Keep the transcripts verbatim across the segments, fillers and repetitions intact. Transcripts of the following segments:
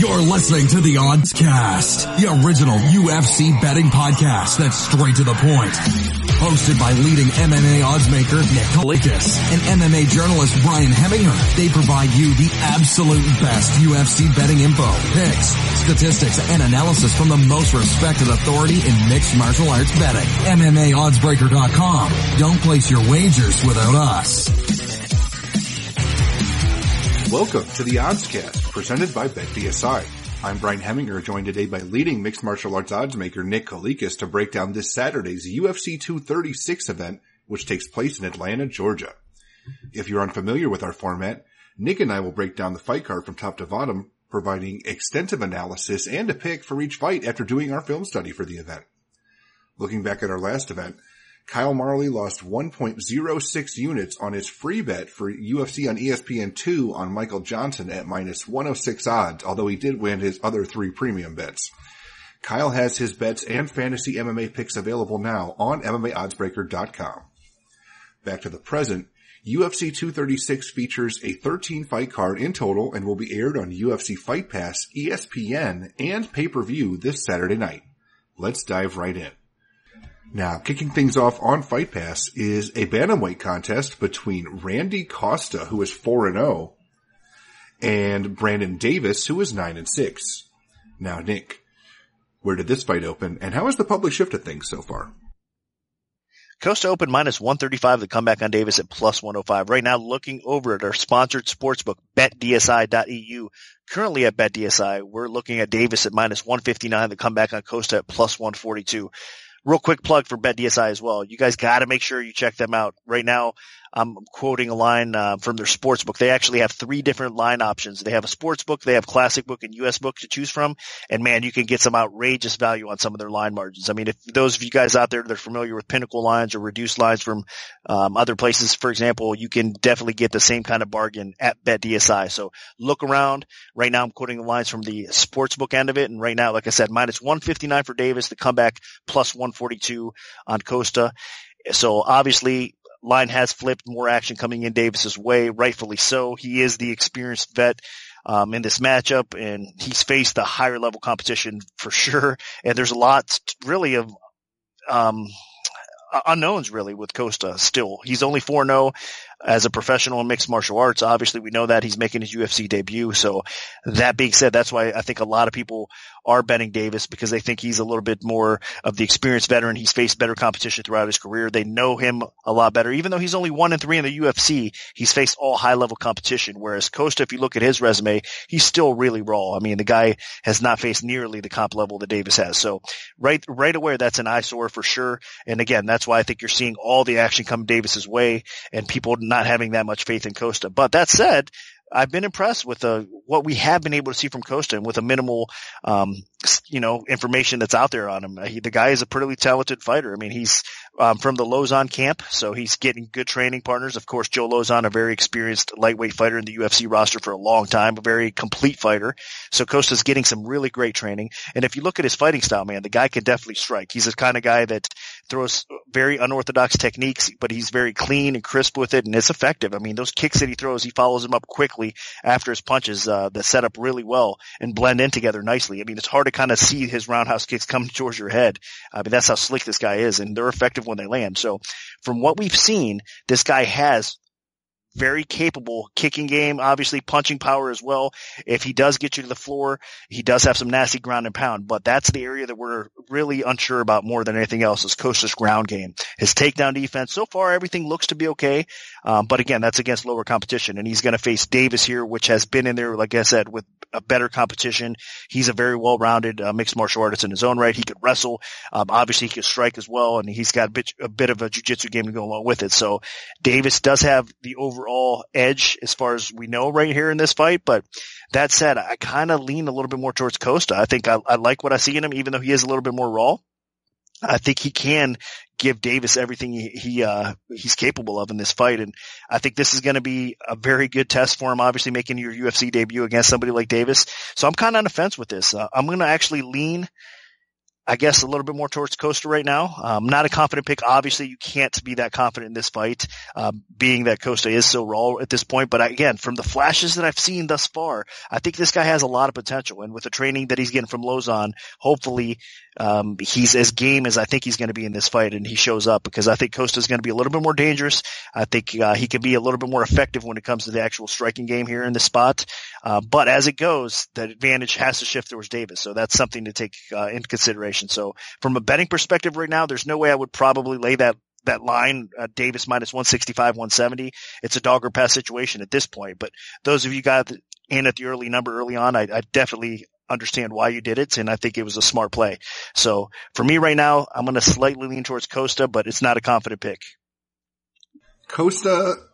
You're listening to the Odds Cast, the original U F C betting podcast that's straight to the point. Hosted by leading M M A oddsmaker Nick Kalikas and M M A journalist Brian Heminger. They provide you the absolute best U F C betting info, picks, statistics, and analysis from the most respected authority in mixed martial arts betting. M M A oddsbreaker dot com. Don't place your wagers without us. Welcome to the Oddscast, presented by BetDSI. I'm Brian Heminger, joined today by leading mixed martial arts oddsmaker Nick Kalikas to break down this Saturday's U F C two thirty-six event, which takes place in Atlanta, Georgia. If you're unfamiliar with our format, Nick and I will break down the fight card from top to bottom, providing extensive analysis and a pick for each fight after doing our film study for the event. Looking back at our last event, Kyle Marley lost one point oh six units on his free bet for U F C on E S P N two on Michael Johnson at minus one oh six odds, although he did win his other three premium bets. Kyle has his bets and fantasy M M A picks available now on M M A oddsbreaker dot com. Back to the present, U F C two thirty-six features a thirteen fight card in total and will be aired on U F C Fight Pass, E S P N, and pay-per-view this Saturday night. Let's dive right in. Now, kicking things off on Fight Pass is a bantamweight contest between Randy Costa, who is four and oh, and Brandon Davis, who is nine and six. Now, Nick, where did this fight open, and how has the public shifted things so far? Costa opened minus one thirty-five, the comeback on Davis at plus one oh five. Right now, looking over at our sponsored sportsbook, bet D S I dot E U. Currently at BetDSI, we're looking at Davis at minus one fifty-nine, the comeback on Costa at plus one forty-two. Real quick plug for BetDSI as well. You guys got to make sure you check them out. Right now, I'm quoting a line uh, from their sports book. They actually have three different line options. They have a sports book, they have classic book, and U S book to choose from. And man, you can get some outrageous value on some of their line margins. I mean, if those of you guys out there that are familiar with pinnacle lines or reduced lines from um, other places, for example, you can definitely get the same kind of bargain at BetDSI. So look around. Right now, I'm quoting the lines from the sports book end of it. And right now, like I said, minus one fifty-nine for Davis, the comeback plus one forty-two on Costa. So obviously, line has flipped, more action coming in Davis's way, rightfully so. He is the experienced vet um, in this matchup, and he's faced the higher level competition for sure. And there's a lot really of um, unknowns really with Costa still. He's only four and oh as a professional in mixed martial arts. Obviously, we know that he's making his U F C debut. So that being said, that's why I think a lot of people are betting Davis, because they think he's a little bit more of the experienced veteran. He's faced better competition throughout his career. They know him a lot better. Even though he's only one and three in the U F C, he's faced all high level competition. Whereas Costa, if you look at his resume, he's still really raw. I mean, the guy has not faced nearly the comp level that Davis has. So right, right away, that's an eyesore for sure. And again, that's why I think you're seeing all the action come Davis's way and people not having that much faith in Costa. But that said, I've been impressed with uh, what we have been able to see from Costa, and with a minimal, um, you know, information that's out there on him. He, the guy is a pretty talented fighter. I mean, he's um, from the Lozon camp, so he's getting good training partners. Of course, Joe Lozon, a very experienced lightweight fighter in the U F C roster for a long time, a very complete fighter. So Costa's getting some really great training. And if you look at his fighting style, man, the guy can definitely strike. He's the kind of guy that throws very unorthodox techniques, but he's very clean and crisp with it, and it's effective. I mean, those kicks that he throws, he follows them up quickly after his punches uh, that set up really well and blend in together nicely. I mean, it's hard to kind of see his roundhouse kicks come towards your head. I mean, that's how slick this guy is, and they're effective when they land. So from what we've seen, this guy has very capable kicking game, obviously punching power as well. If he does get you to the floor, he does have some nasty ground and pound, but that's the area that we're really unsure about more than anything else, is Costa's ground game. His takedown defense, so far everything looks to be okay, um, but again, that's against lower competition, and he's going to face Davis here, which has been in there, like I said, with a better competition. He's a very well-rounded uh, mixed martial artist in his own right. He could wrestle. Um, obviously, he could strike as well, and he's got a bit, a bit of a jiu-jitsu game to go along with it. So Davis does have the overall edge as far as we know right here in this fight. But that said, I kind of lean a little bit more towards Costa. I think I, I like what I see in him, even though he is a little bit more raw. I think he can give Davis everything he, he uh, he's capable of in this fight. And I think this is going to be a very good test for him, obviously making your U F C debut against somebody like Davis. So I'm kind of on the fence with this. Uh, I'm going to actually lean I guess a little bit more towards Costa right now. Um, not a confident pick. Obviously, you can't be that confident in this fight, um, being that Costa is so raw at this point. But again, from the flashes that I've seen thus far, I think this guy has a lot of potential. And with the training that he's getting from Lozon, hopefully, um, he's as game as I think he's going to be in this fight, and he shows up, because I think Costa is going to be a little bit more dangerous. I think uh, he can be a little bit more effective when it comes to the actual striking game here in this spot. Uh, but as it goes, the advantage has to shift towards Davis. So that's something to take uh, into consideration. So from a betting perspective right now, there's no way I would probably lay that that line, uh, Davis minus one sixty-five, one seventy. It's a dog or pass situation at this point. But those of you got in at the early number early on, I, I definitely understand why you did it, and I think it was a smart play. So for me right now, I'm going to slightly lean towards Costa, but it's not a confident pick. Costa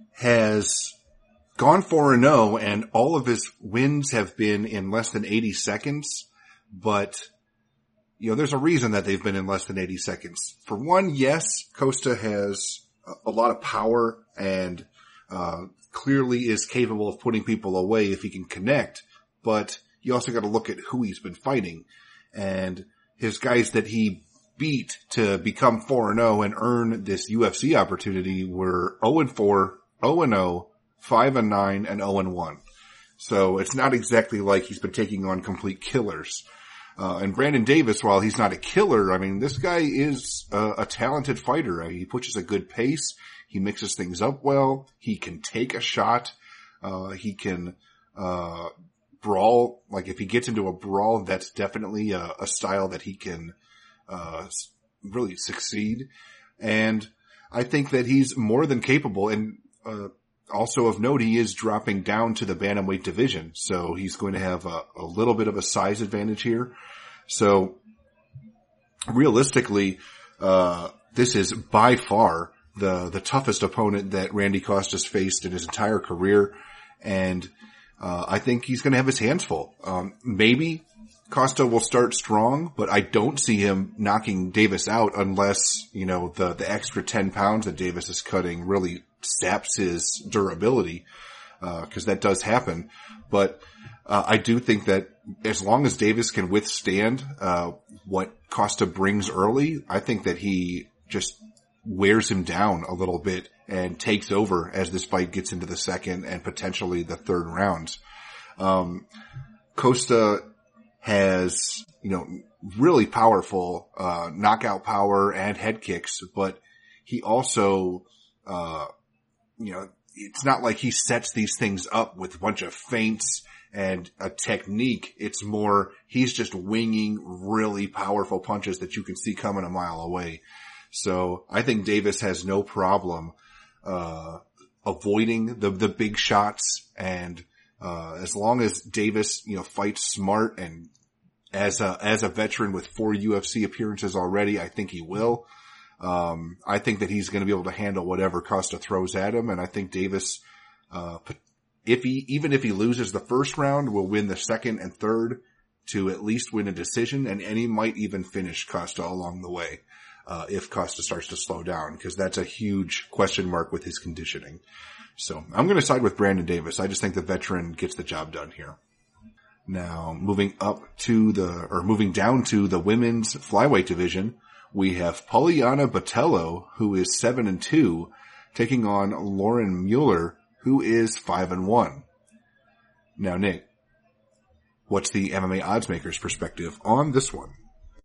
has gone four and oh, and all of his wins have been in less than eighty seconds, but you know, there's a reason that they've been in less than eighty seconds. For one, yes, Costa has a lot of power and uh clearly is capable of putting people away if he can connect, but you also got to look at who he's been fighting. And his guys that he beat to become four and oh and earn this U F C opportunity were oh and four, oh and oh, five and nine, and oh and one. So it's not exactly like he's been taking on complete killers. Uh, and Brandon Davis, while he's not a killer, I mean, this guy is a, a talented fighter. He pushes a good pace. He mixes things up well. He can take a shot. Uh, he can, uh, brawl. Like if he gets into a brawl, that's definitely a, a style that he can, uh, really succeed. And I think that he's more than capable. And, uh, also of note, he is dropping down to the bantamweight division, so he's going to have a, a little bit of a size advantage here. So realistically, uh, this is by far the, the toughest opponent that Randy Costa's faced in his entire career. And, uh, I think he's going to have his hands full. Um, maybe Costa will start strong, but I don't see him knocking Davis out unless, you know, the, the extra ten pounds that Davis is cutting really saps his durability, uh, cause that does happen. But, uh, I do think that as long as Davis can withstand, uh, what Costa brings early, I think that he just wears him down a little bit and takes over as this fight gets into the second and potentially the third rounds. Um, Costa has, you know, really powerful, uh, knockout power and head kicks, but he also, uh, you know, it's not like he sets these things up with a bunch of feints and a technique. It's more, he's just winging really powerful punches that you can see coming a mile away. So I think Davis has no problem, uh, avoiding the, the big shots. And, uh, as long as Davis, you know, fights smart and as a, as a veteran with four U F C appearances already, I think he will. Um, I think that he's going to be able to handle whatever Costa throws at him. And I think Davis, uh, if he, even if he loses the first round, will win the second and third to at least win a decision. And, and he might even finish Costa along the way, uh, if Costa starts to slow down, because that's a huge question mark with his conditioning. So I'm going to side with Brandon Davis. I just think the veteran gets the job done here. Now moving up to the, or moving down to the women's flyweight division, we have Poliana Botelho, who is seven and two, taking on Lauren Mueller, who is five and one. Now, Nick, what's the M M A odds makers' perspective on this one?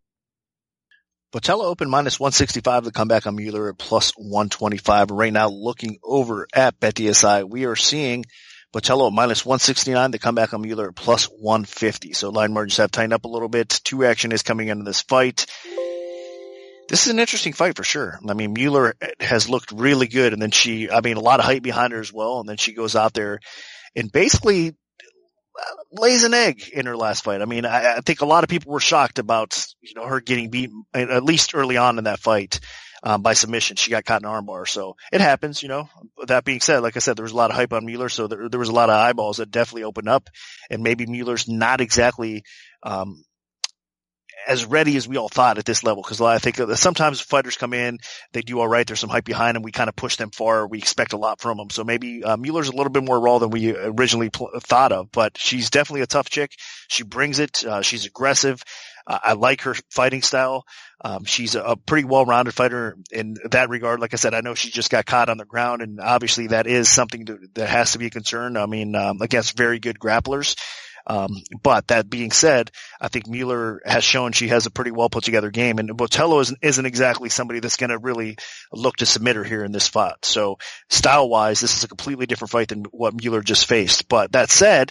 Botelho open minus one sixty-five. The comeback on Mueller at plus one twenty-five. Right now, looking over at BetDSI, we are seeing Botelho at minus one sixty-nine. The comeback on Mueller at plus one fifty. So line margins have tightened up a little bit. Two action is coming into this fight. This is an interesting fight for sure. I mean, Mueller has looked really good, and then she, I mean, a lot of hype behind her as well, and then she goes out there and basically lays an egg in her last fight. I mean, I, I think a lot of people were shocked about, you know, her getting beaten, at least early on in that fight, um, by submission. She got caught in armbar, so it happens, you know. That being said, like I said, there was a lot of hype on Mueller, so there, there was a lot of eyeballs that definitely opened up, and maybe Mueller's not exactly, um, as ready as we all thought at this level. Cause I think sometimes fighters come in, they do all right. There's some hype behind them. We kind of push them far. We expect a lot from them. So maybe, uh, Mueller's a little bit more raw than we originally pl- thought of, but she's definitely a tough chick. She brings it. Uh, she's aggressive. Uh, I like her fighting style. Um, she's a, a pretty well-rounded fighter in that regard. Like I said, I know she just got caught on the ground, and obviously that is something to, that has to be a concern. I mean, um, against very good grapplers. Um, but that being said, I think Mueller has shown she has a pretty well put together game, and Botello isn't, isn't exactly somebody that's going to really look to submit her here in this spot. So style wise, this is a completely different fight than what Mueller just faced. But that said,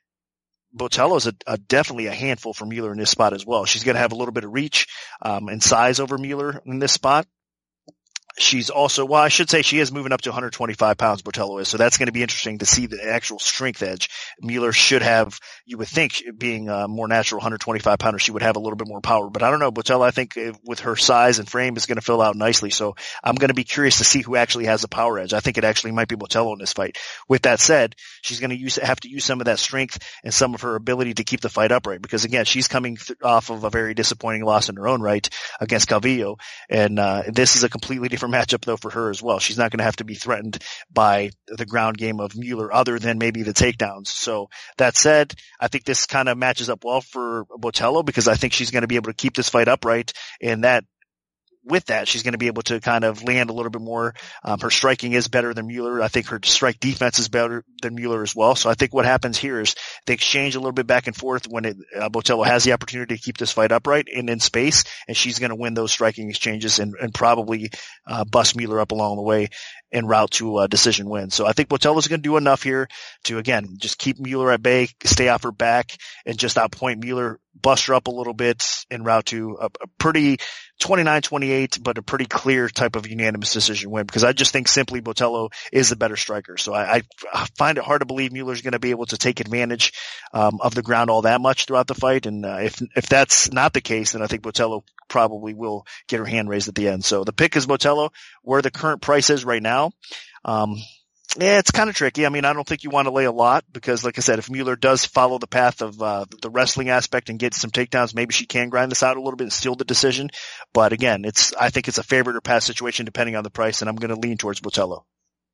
Botello is a, a definitely a handful for Mueller in this spot as well. She's going to have a little bit of reach, um, and size over Mueller in this spot. She's also, well, I should say she is moving up to one hundred twenty-five pounds, Botello is. So that's going to be interesting to see the actual strength edge. Mueller should have, you would think, being a more natural one hundred twenty-five pounder, she would have a little bit more power. But I don't know. Botello, I think with her size and frame is going to fill out nicely. So I'm going to be curious to see who actually has the power edge. I think it actually might be Botello in this fight. With that said, she's going to use, have to use some of that strength and some of her ability to keep the fight upright. Because again, she's coming th- off of a very disappointing loss in her own right against Calvillo. And, uh, this is a completely different matchup though for her as well. She's not going to have to be threatened by the ground game of Mueller other than maybe the takedowns. So that said, I think this kind of matches up well for Botello because I think she's going to be able to keep this fight upright, and that with that, she's going to be able to kind of land a little bit more. Um, her striking is better than Mueller. I think her strike defense is better than Mueller as well. So I think what happens here is they exchange a little bit back and forth when it, uh, Botello has the opportunity to keep this fight upright and in space, and she's going to win those striking exchanges and, and probably uh, bust Mueller up along the way en route to a decision win. So I think Botello's going to do enough here to, again, just keep Mueller at bay, stay off her back, and just outpoint Mueller, bust her up a little bit en route to a, a pretty twenty-nine twenty-eight, but a pretty clear type of unanimous decision win, because I just think simply Botello is the better striker. So I, I, I find it hard to believe Mueller's going to be able to take advantage um, of the ground all that much throughout the fight. And uh, if if that's not the case, then I think Botello probably will get her hand raised at the end. So the pick is Botello. Where the current price is right now, um, yeah, it's kind of tricky. I mean, I don't think you want to lay a lot because, like I said, if Mueller does follow the path of uh, the wrestling aspect and get some takedowns, maybe she can grind this out a little bit and steal the decision. But again, it's I think it's a favorite or pass situation depending on the price, and I'm going to lean towards Botello.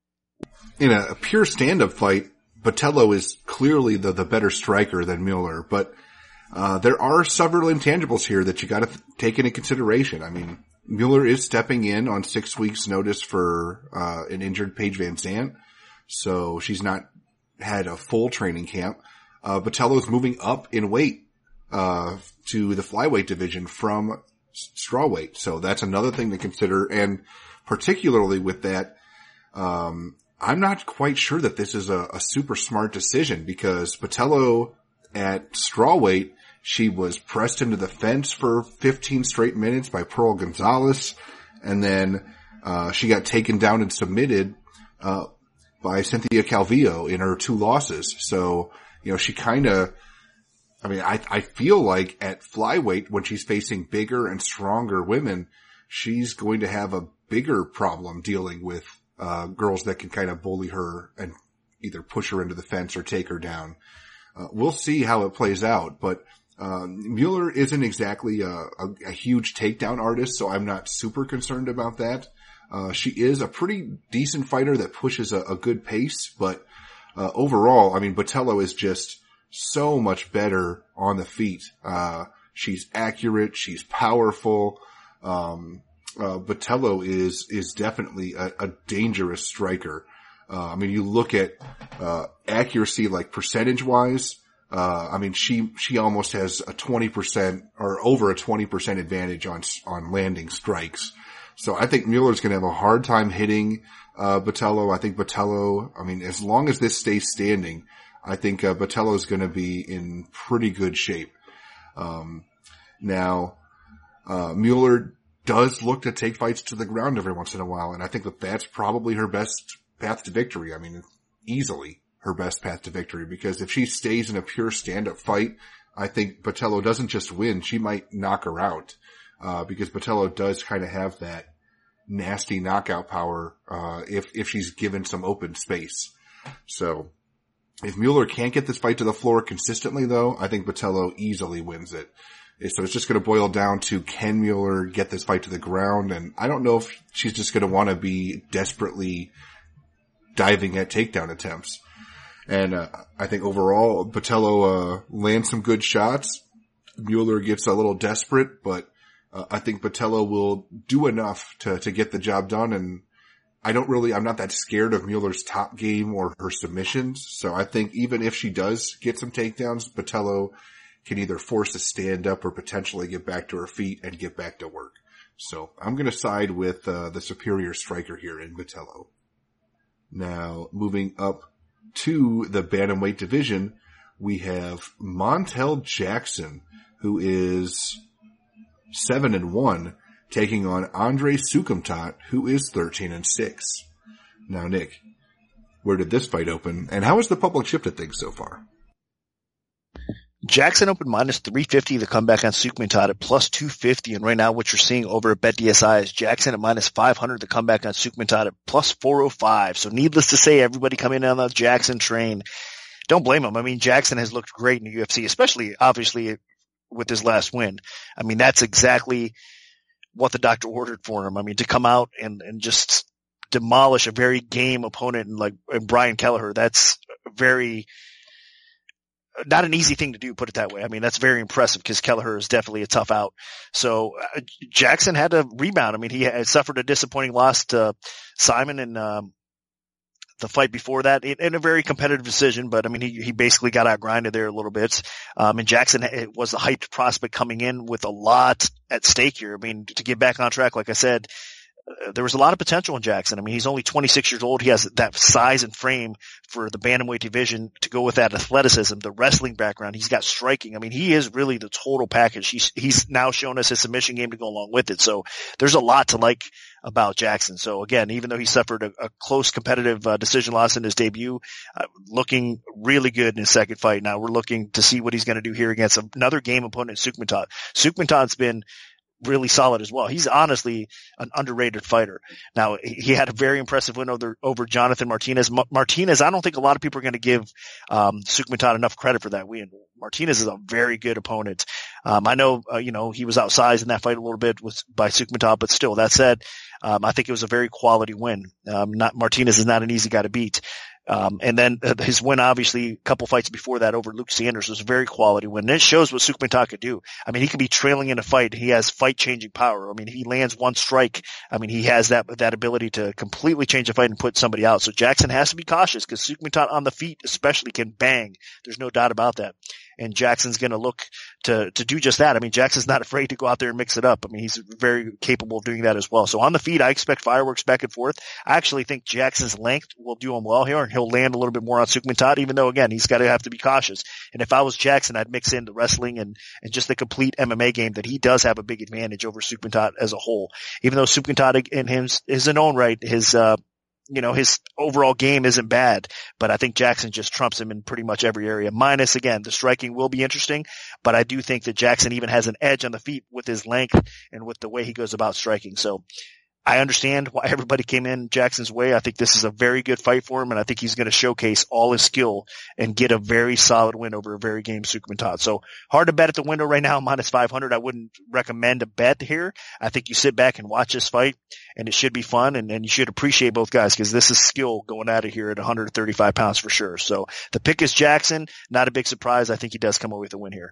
In a, a pure stand-up fight, Botello is clearly the, the better striker than Mueller, but uh, there are several intangibles here that you got to th- take into consideration. I mean, Mueller is stepping in on six weeks' notice for uh, an injured Paige Van Zandt. So she's not had a full training camp. Uh, Botello's moving up in weight, uh, to the flyweight division from strawweight. So that's another thing to consider. And particularly with that, um, I'm not quite sure that this is a, a super smart decision because Botello at strawweight, she was pressed into the fence for fifteen straight minutes by Pearl Gonzalez. And then, uh, she got taken down and submitted, uh, by Cynthia Calvillo in her two losses. So, you know, she kind of, I mean, I, I feel like at flyweight, when she's facing bigger and stronger women, she's going to have a bigger problem dealing with, uh, girls that can kind of bully her and either push her into the fence or take her down. Uh, we'll see how it plays out, but, um, Mueller isn't exactly a, a, a huge takedown artist, so I'm not super concerned about that. Uh, she is a pretty decent fighter that pushes a, a good pace, but, uh, overall, I mean, Botello is just so much better on the feet. Uh, she's accurate. She's powerful. Um, uh, Botello is, is definitely a, a dangerous striker. Uh, I mean, you look at, uh, accuracy, like percentage wise. Uh, I mean, she, she almost has a twenty percent or over a twenty percent advantage on, on landing strikes. So I think Mueller's going to have a hard time hitting, uh, Botello. I think Botello, I mean, as long as this stays standing, I think, uh, Botello is going to be in pretty good shape. Um, now, uh, Mueller does look to take fights to the ground every once in a while, and I think that that's probably her best path to victory. I mean, easily her best path to victory, because if she stays in a pure stand-up fight, I think Botello doesn't just win, she might knock her out. Uh, because Botello does kind of have that nasty knockout power, uh, if, if she's given some open space. So, if Mueller can't get this fight to the floor consistently though, I think Botello easily wins it. So it's just going to boil down to, can Mueller get this fight to the ground? And I don't know if she's just going to want to be desperately diving at takedown attempts. And, uh, I think overall, Botello, uh, lands some good shots. Mueller gets a little desperate, but uh, I think Botello will do enough to, to get the job done. And I don't really, I'm not that scared of Mueller's top game or her submissions. So I think even if she does get some takedowns, Botello can either force a stand up or potentially get back to her feet and get back to work. So I'm going to side with uh, the superior striker here in Botello. Now, moving up to the bantamweight division, we have Montel Jackson, who is seven and one, taking on Andre Sukumtat, who is thirteen and six. Now, Nick, where did this fight open, and how has the public shifted at things so far? Jackson opened minus three fifty, the comeback on Sukumtat at plus two fifty, and right now what you're seeing over at BetDSI is Jackson at minus five hundred, the comeback on Sukumtat at plus four oh five. So needless to say, everybody coming in on the Jackson train. Don't blame him. I mean, Jackson has looked great in the U F C, especially obviously with his last win. I mean, that's exactly what the doctor ordered for him. I mean, to come out and, and just demolish a very game opponent and like and Brian Kelleher, that's very not an easy thing to do, put it that way. I mean, that's very impressive because Kelleher is definitely a tough out. So uh, Jackson had to rebound. I mean, he had suffered a disappointing loss to Simon in um, the fight before that in, in a very competitive decision. But I mean, he, he basically got out grinded there a little bit. Um, and Jackson it was a hyped prospect coming in with a lot at stake here. I mean, to get back on track, like I said, there was a lot of potential in Jackson. I mean, he's only twenty-six years old. He has that size and frame for the bantamweight division to go with that athleticism, the wrestling background. He's got striking. I mean, he is really the total package. He's, he's now shown us his submission game to go along with it. So there's a lot to like about Jackson. So again, even though he suffered a, a close competitive uh, decision loss in his debut, uh, looking really good in his second fight. Now we're looking to see what he's going to do here against another game opponent, Sukumtat. Sukumtat's been really solid as well. He's honestly an underrated fighter. Now, he had a very impressive win over, over Jonathan Martinez. Ma- Martinez, I don't think a lot of people are going to give um, Sukumtat enough credit for that win. Martinez is a very good opponent. Um, I know, uh, you know, he was outsized in that fight a little bit with, by Sukumtat, but still, that said, um, I think it was a very quality win. Um, not, Martinez is not an easy guy to beat. Um, and then uh, his win, obviously, a couple fights before that over Luke Sanders was a very quality win. And it shows what Sukumtat could do. I mean, he could be trailing in a fight. He has fight-changing power. I mean, he lands one strike. I mean, he has that that ability to completely change a fight and put somebody out. So Jackson has to be cautious because Sukumtat on the feet especially can bang. There's no doubt about that. And Jackson's going to look to, to do just that. I mean, Jackson's not afraid to go out there and mix it up. I mean, he's very capable of doing that as well. So on the feet, I expect fireworks back and forth. I actually think Jackson's length will do him well here, and he'll land a little bit more on Sukumtat, even though, again, he's got to have to be cautious. And if I was Jackson, I'd mix in the wrestling and, and just the complete M M A game that he does have a big advantage over Sukumtat as a whole. Even though Sukumtat in him is in own right, his, uh, you know, his overall game isn't bad, but I think Jackson just trumps him in pretty much every area. Minus, again, the striking will be interesting, but I do think that Jackson even has an edge on the feet with his length and with the way he goes about striking. So I understand why everybody came in Jackson's way. I think this is a very good fight for him, and I think he's going to showcase all his skill and get a very solid win over a very game Sukumtat. So hard to bet at the window right now, minus five hundred. I wouldn't recommend a bet here. I think you sit back and watch this fight, and it should be fun, and, and you should appreciate both guys because this is skill going at it here at one hundred thirty-five pounds for sure. So the pick is Jackson. Not a big surprise. I think he does come away with a win here.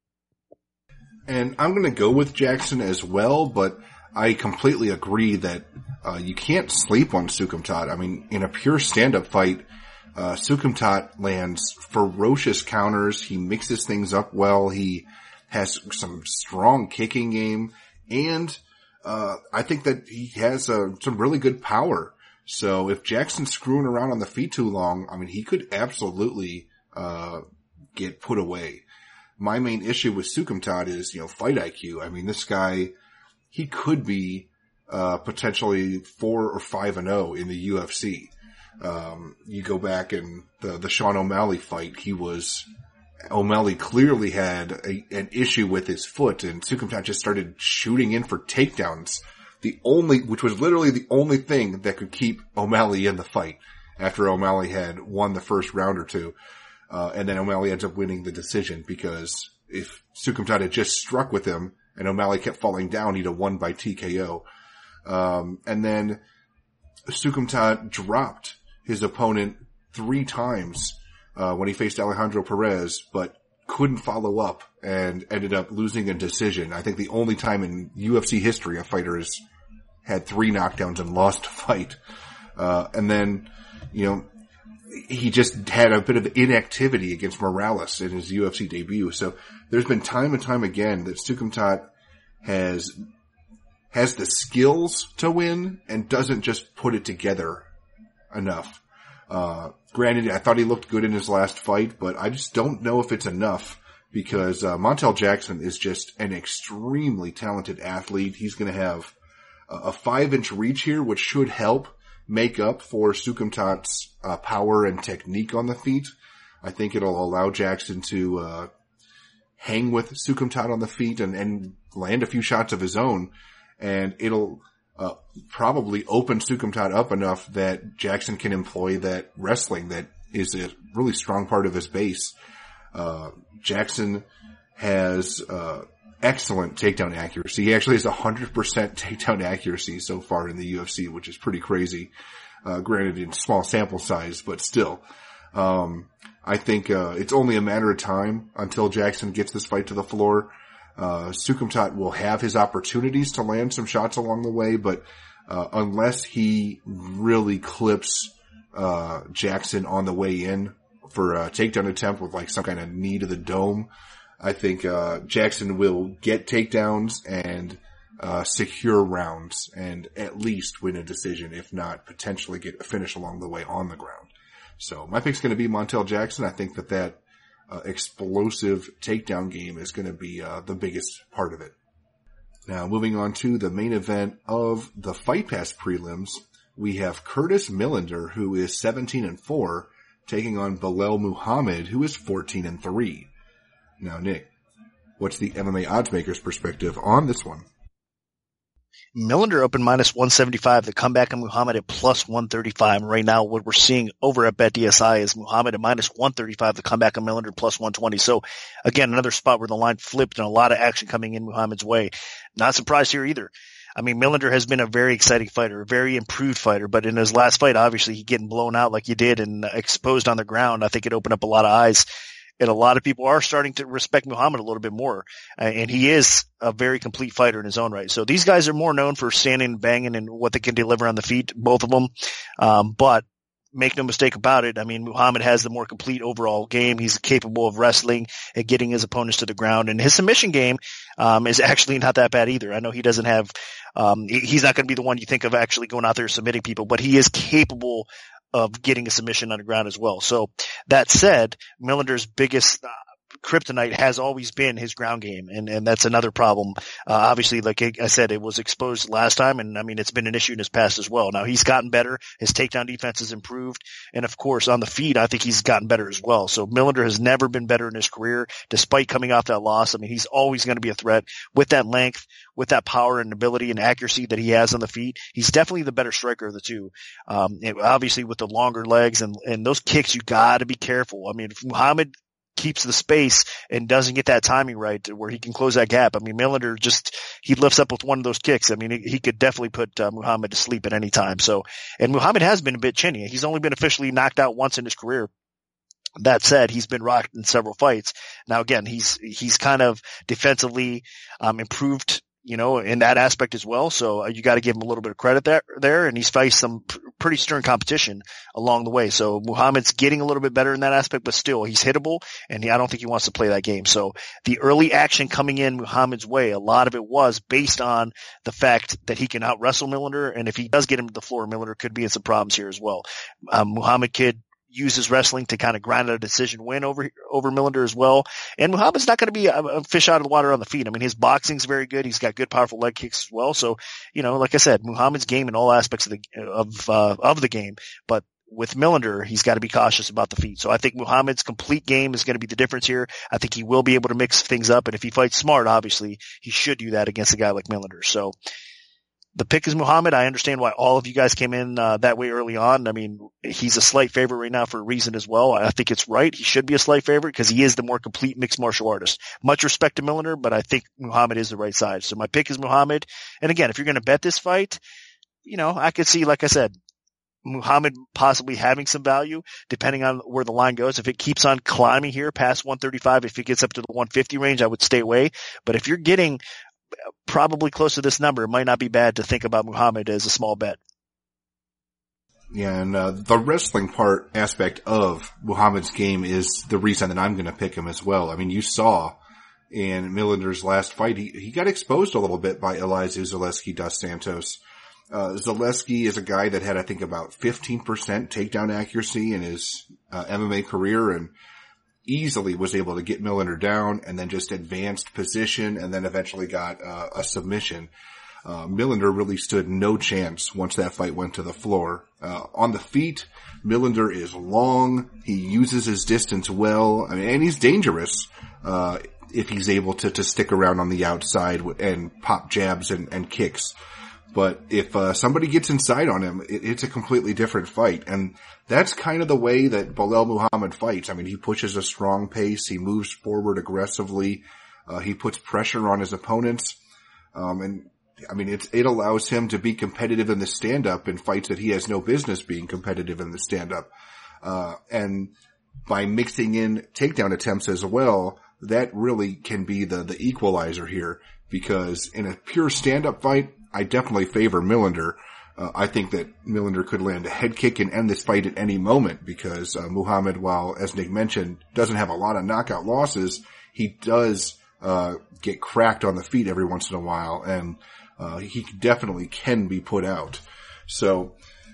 And I'm going to go with Jackson as well, but I completely agree that uh, you can't sleep on Sukumtat. I mean, in a pure stand-up fight, uh, Sukumtat lands ferocious counters. He mixes things up well. He has some strong kicking game, and uh, I think that he has uh, some really good power. So if Jackson's screwing around on the feet too long, I mean, he could absolutely uh, get put away. My main issue with Sukumtat is, you know, fight I Q. I mean, this guy, he could be uh potentially four or five and oh in the U F C. Um, you go back and the, the Sean O'Malley fight, he was, O'Malley clearly had a, an issue with his foot, and Sukumtat just started shooting in for takedowns. The only, which was literally the only thing that could keep O'Malley in the fight after O'Malley had won the first round or two. Uh, and then O'Malley ends up winning the decision because if Sukumtat had just struck with him and O'Malley kept falling down, he'd have won by T K O. Um, and then Sukumtat dropped his opponent three times, uh, when he faced Alejandro Perez, but couldn't follow up and ended up losing a decision. I think the only time in U F C history a fighter has had three knockdowns and lost a fight. Uh, and then, you know, he just had a bit of inactivity against Morales in his U F C debut. So there's been time and time again that Sukumtat has, has the skills to win and doesn't just put it together enough. Uh, granted, I thought he looked good in his last fight, but I just don't know if it's enough because, uh, Montel Jackson is just an extremely talented athlete. He's going to have a five inch reach here, which should help make up for Sukumtat's, uh, power and technique on the feet. I think it'll allow Jackson to, uh, hang with Sukumtat on the feet and, and land a few shots of his own. And it'll, Uh, probably open Sukumtat up enough that Jackson can employ that wrestling that is a really strong part of his base. Uh, Jackson has, uh, excellent takedown accuracy. He actually has one hundred percent takedown accuracy so far in the U F C, which is pretty crazy. Uh, granted in small sample size, but still. Um, I think, uh, it's only a matter of time until Jackson gets this fight to the floor. Uh, Sukumtat will have his opportunities to land some shots along the way, but, uh, unless he really clips, uh, Jackson on the way in for a takedown attempt with like some kind of knee to the dome, I think, uh, Jackson will get takedowns and, uh, secure rounds and at least win a decision, if not potentially get a finish along the way on the ground. So my pick's going to be Montel Jackson. I think that that Uh, explosive takedown game is going to be uh, the biggest part of it. Now, moving on to the main event of the Fight Pass prelims, we have Curtis Millender, who is seventeen and four, taking on Belal Muhammad, who is fourteen and three. Now, Nick, what's the M M A oddsmaker's perspective on this one? Millender open minus one seventy-five. The comeback of Muhammad at plus one thirty-five. Right now, what we're seeing over at BetDSI is Muhammad at minus one thirty-five. The comeback of Millender plus one twenty. So again, another spot where the line flipped and a lot of action coming in Muhammad's way. Not surprised here either. I mean, Millender has been a very exciting fighter, a very improved fighter, but in his last fight, obviously, he getting blown out like he did and exposed on the ground. I think it opened up a lot of eyes. And a lot of people are starting to respect Muhammad a little bit more. And he is a very complete fighter in his own right. So these guys are more known for standing and banging and what they can deliver on the feet, both of them. Um, but make no mistake about it. I mean, Muhammad has the more complete overall game. He's capable of wrestling and getting his opponents to the ground. And his submission game, um, is actually not that bad either. I know he doesn't have, um, he's not going to be the one you think of actually going out there submitting people, but he is capable of getting a submission on the ground as well. So that said, Millender's biggest uh, kryptonite has always been his ground game, and, and that's another problem. Uh, obviously, like I said, it was exposed last time, and I mean, it's been an issue in his past as well. Now he's gotten better. His takedown defense has improved, and of course, on the feet, I think he's gotten better as well. So Millender has never been better in his career, despite coming off that loss. I mean, he's always going to be a threat with that length, with that power and ability and accuracy that he has on the feet. He's definitely the better striker of the two. Um, and obviously with the longer legs and, and those kicks, you got to be careful. I mean, if Muhammad keeps the space and doesn't get that timing right to where he can close that gap. I mean, Millender just, he lifts up with one of those kicks. I mean, he, he could definitely put uh, Muhammad to sleep at any time. So, and Muhammad has been a bit chinny. He's only been officially knocked out once in his career. That said, he's been rocked in several fights. Now again, he's, he's kind of defensively, um, improved, you know, in that aspect as well. So uh, you got to give him a little bit of credit there, there. And he's faced some pr- pretty stern competition along the way. So Muhammad's getting a little bit better in that aspect, but still he's hittable, and he, I don't think he wants to play that game. So the early action coming in Muhammad's way, a lot of it was based on the fact that he can out wrestle Millender. And if he does get him to the floor, Millender could be in some problems here as well. Um, Muhammad could uses wrestling to kind of grind out a decision win over over Millender as well. And Muhammad's not going to be a, a fish out of the water on the feet. I mean, his boxing's very good. He's got good, powerful leg kicks as well. So, you know, like I said, Muhammad's game in all aspects of the of uh, of the game. But with Millender, he's got to be cautious about the feet. So I think Muhammad's complete game is going to be the difference here. I think he will be able to mix things up, and if he fights smart, obviously he should do that against a guy like Millender. So the pick is Muhammad. I understand why all of you guys came in uh, that way early on. I mean, he's a slight favorite right now for a reason as well. I think it's right. He should be a slight favorite because he is the more complete mixed martial artist. Much respect to Millender, but I think Muhammad is the right side. So my pick is Muhammad. And again, if you're going to bet this fight, you know, I could see, like I said, Muhammad possibly having some value depending on where the line goes. If it keeps on climbing here past one thirty-five, if it gets up to the one fifty range, I would stay away. But if you're getting probably close to this number, it might not be bad to think about Muhammad as a small bet. Yeah, and uh, the wrestling part aspect of Muhammad's game is the reason that I'm going to pick him as well. I mean, you saw in Millender's last fight, he, he got exposed a little bit by Elizeu Zaleski dos Santos. Uh, Zaleski is a guy that had, I think, about fifteen percent takedown accuracy in his uh, M M A career and easily was able to get Millender down and then just advanced position and then eventually got uh, a submission. Uh, Millender really stood no chance once that fight went to the floor. Uh, on the feet, Millender is long. He uses his distance well. I mean, and he's dangerous, uh, if he's able to, to stick around on the outside and pop jabs and, and kicks. But if, uh, somebody gets inside on him, it, it's a completely different fight. And that's kind of the way that Belal Muhammad fights. I mean, he pushes a strong pace. He moves forward aggressively. Uh, he puts pressure on his opponents. Um, and, I mean, it, it allows him to be competitive in the stand-up in fights that he has no business being competitive in the stand-up. Uh, and by mixing in takedown attempts as well, that really can be the, the equalizer here, because in a pure stand-up fight, I definitely favor Millender. Uh, I think that Millender could land a head kick and end this fight at any moment because, uh, Muhammad, while, as Nick mentioned, doesn't have a lot of knockout losses, he does, uh, get cracked on the feet every once in a while, and Uh, he definitely can be put out. So,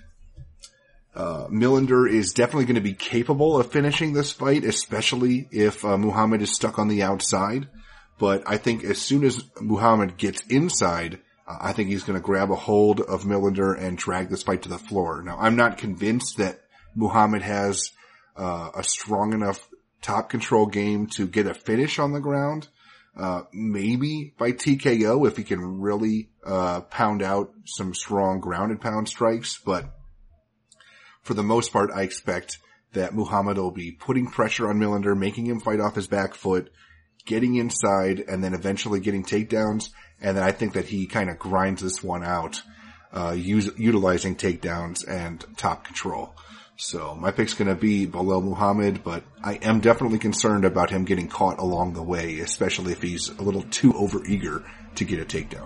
uh, Millender is definitely going to be capable of finishing this fight, especially if, uh, Muhammad is stuck on the outside. But I think as soon as Muhammad gets inside, uh, I think he's going to grab a hold of Millender and drag this fight to the floor. Now, I'm not convinced that Muhammad has, uh, a strong enough top control game to get a finish on the ground. Uh, maybe by T K O if he can really, uh, pound out some strong ground and pound strikes. But for the most part, I expect that Muhammad will be putting pressure on Millender, making him fight off his back foot, getting inside, and then eventually getting takedowns. And then I think that he kind of grinds this one out, uh, use, utilizing takedowns and top control. So my pick's going to be Belal Muhammad, but I am definitely concerned about him getting caught along the way, especially if he's a little too overeager to get a takedown.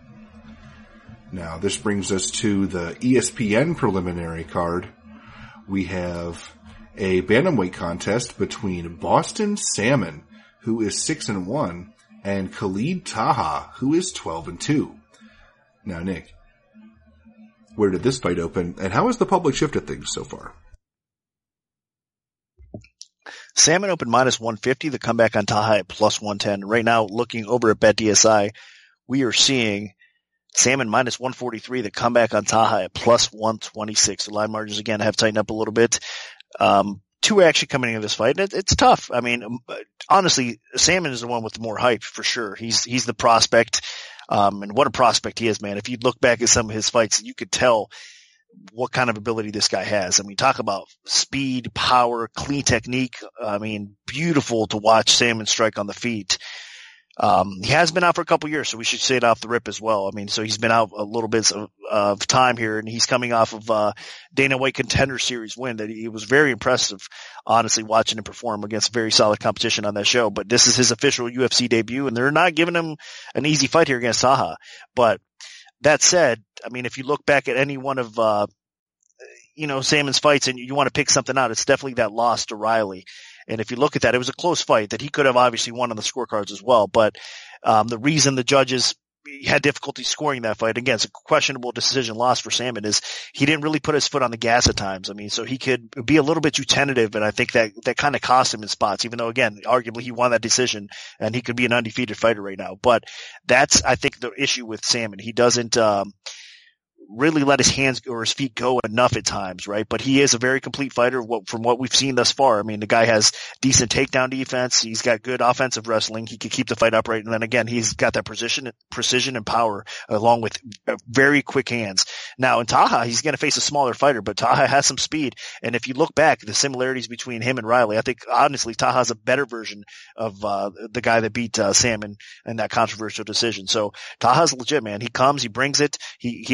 Now, this brings us to the E S P N preliminary card. We have a bantamweight contest between Boston Salmon, who is six and one, and Khalid Taha, who is twelve and two. Now, Nick, where did this fight open, and how has the public shifted things so far? Salmon opened minus one fifty, the comeback on Taha at plus one ten. Right now, looking over at BetDSI, we are seeing Salmon minus one forty-three, the comeback on Taha at plus one twenty-six. The line margins, again, have tightened up a little bit. Um, two action coming into this fight. It, it's tough. I mean, honestly, Salmon is the one with the more hype, for sure. He's, he's the prospect. Um, and what a prospect he is, man. If you look back at some of his fights, you could tell what kind of ability this guy has. I mean, talk about speed, power, clean technique. I mean, beautiful to watch Salmon strike on the feet. Um, he has been out for a couple years, so we should say it off the rip as well. I mean, so he's been out a little bit of, of time here, and he's coming off of uh Dana White Contender Series win that he was very impressive, honestly, watching him perform against very solid competition on that show. But this is his official U F C debut, and they're not giving him an easy fight here against Taha. But that said, I mean, if you look back at any one of uh you know Salmon's fights and you want to pick something out, it's definitely that loss to Riley. And if you look at that, it was a close fight that he could have obviously won on the scorecards as well. But um the reason the judges had difficulty scoring that fight, again, it's a questionable decision loss for Salmon, is he didn't really put his foot on the gas at times. I mean, so he could be a little bit too tentative, and I think that that kind of cost him in spots, even though, again, arguably he won that decision and he could be an undefeated fighter right now. But that's, I think, the issue with Salmon. He doesn't um really let his hands or his feet go enough at times, right? But he is a very complete fighter from what we've seen thus far. I mean, the guy has decent takedown defense. He's got good offensive wrestling. He can keep the fight upright. And then again, he's got that precision, precision and power along with very quick hands. Now in Taha, he's going to face a smaller fighter, but Taha has some speed. And if you look back, the similarities between him and Riley, I think honestly, Taha's a better version of, uh, the guy that beat, uh, Salmon in that controversial decision. So Taha's legit, man. He comes, he brings it. He, his cardio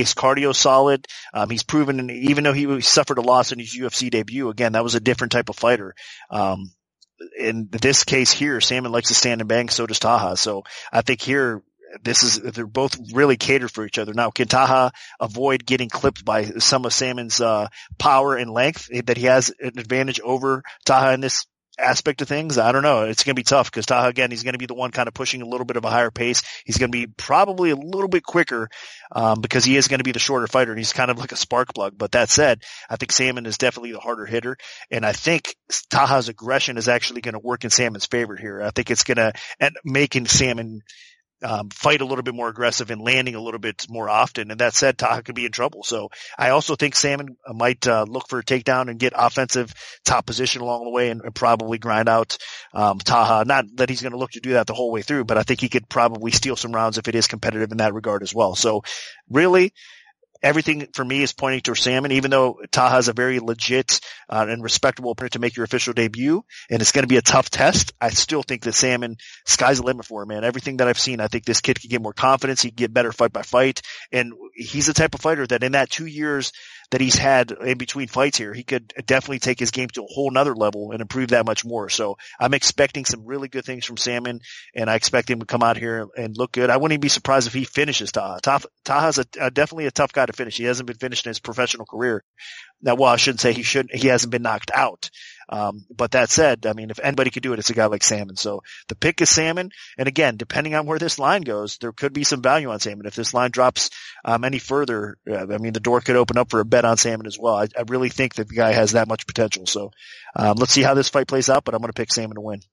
cardio solid. Um, he's proven, even though he suffered a loss in his U F C debut, again, that was a different type of fighter. Um, in this case here, Salmon likes to stand and bang, so does Taha. So I think here, this is, they're both really catered for each other. Now, can Taha avoid getting clipped by some of Salmon's, uh, power and length, that he has an advantage over Taha in this aspect of things? I don't know. It's going to be tough because Taha, again, he's going to be the one kind of pushing a little bit of a higher pace. He's going to be probably a little bit quicker, um, because he is going to be the shorter fighter and he's kind of like a spark plug. But that said, I think Salmon is definitely the harder hitter. And I think Taha's aggression is actually going to work in Salmon's favor here. I think it's going to end up making Salmon Um, fight a little bit more aggressive and landing a little bit more often. And that said, Taha could be in trouble. So I also think Salmon might uh, look for a takedown and get offensive top position along the way and, and probably grind out um, Taha. Not that he's going to look to do that the whole way through, but I think he could probably steal some rounds if it is competitive in that regard as well. So really, everything for me is pointing to Salmon, even though Taha is a very legit uh, and respectable opponent to make your official debut, and it's going to be a tough test. I still think that Salmon, sky's the limit for him, man. Everything that I've seen, I think this kid can get more confidence. He can get better fight by fight, and he's the type of fighter that in that two years that he's had in between fights here, he could definitely take his game to a whole nother level and improve that much more. So I'm expecting some really good things from Salmon, and I expect him to come out here and look good. I wouldn't even be surprised if he finishes Taha. Taha's a, a, definitely a tough guy to finish. He hasn't been finished in his professional career. Now, well, I shouldn't say he shouldn't, he hasn't been knocked out. Um, but that said, I mean, if anybody could do it, it's a guy like Salmon. So the pick is Salmon. And again, depending on where this line goes, there could be some value on Salmon. If this line drops, um, any further, uh, I mean, the door could open up for a bet on Salmon as well. I, I really think that the guy has that much potential. So, um, let's see how this fight plays out, but I'm going to pick Salmon to win.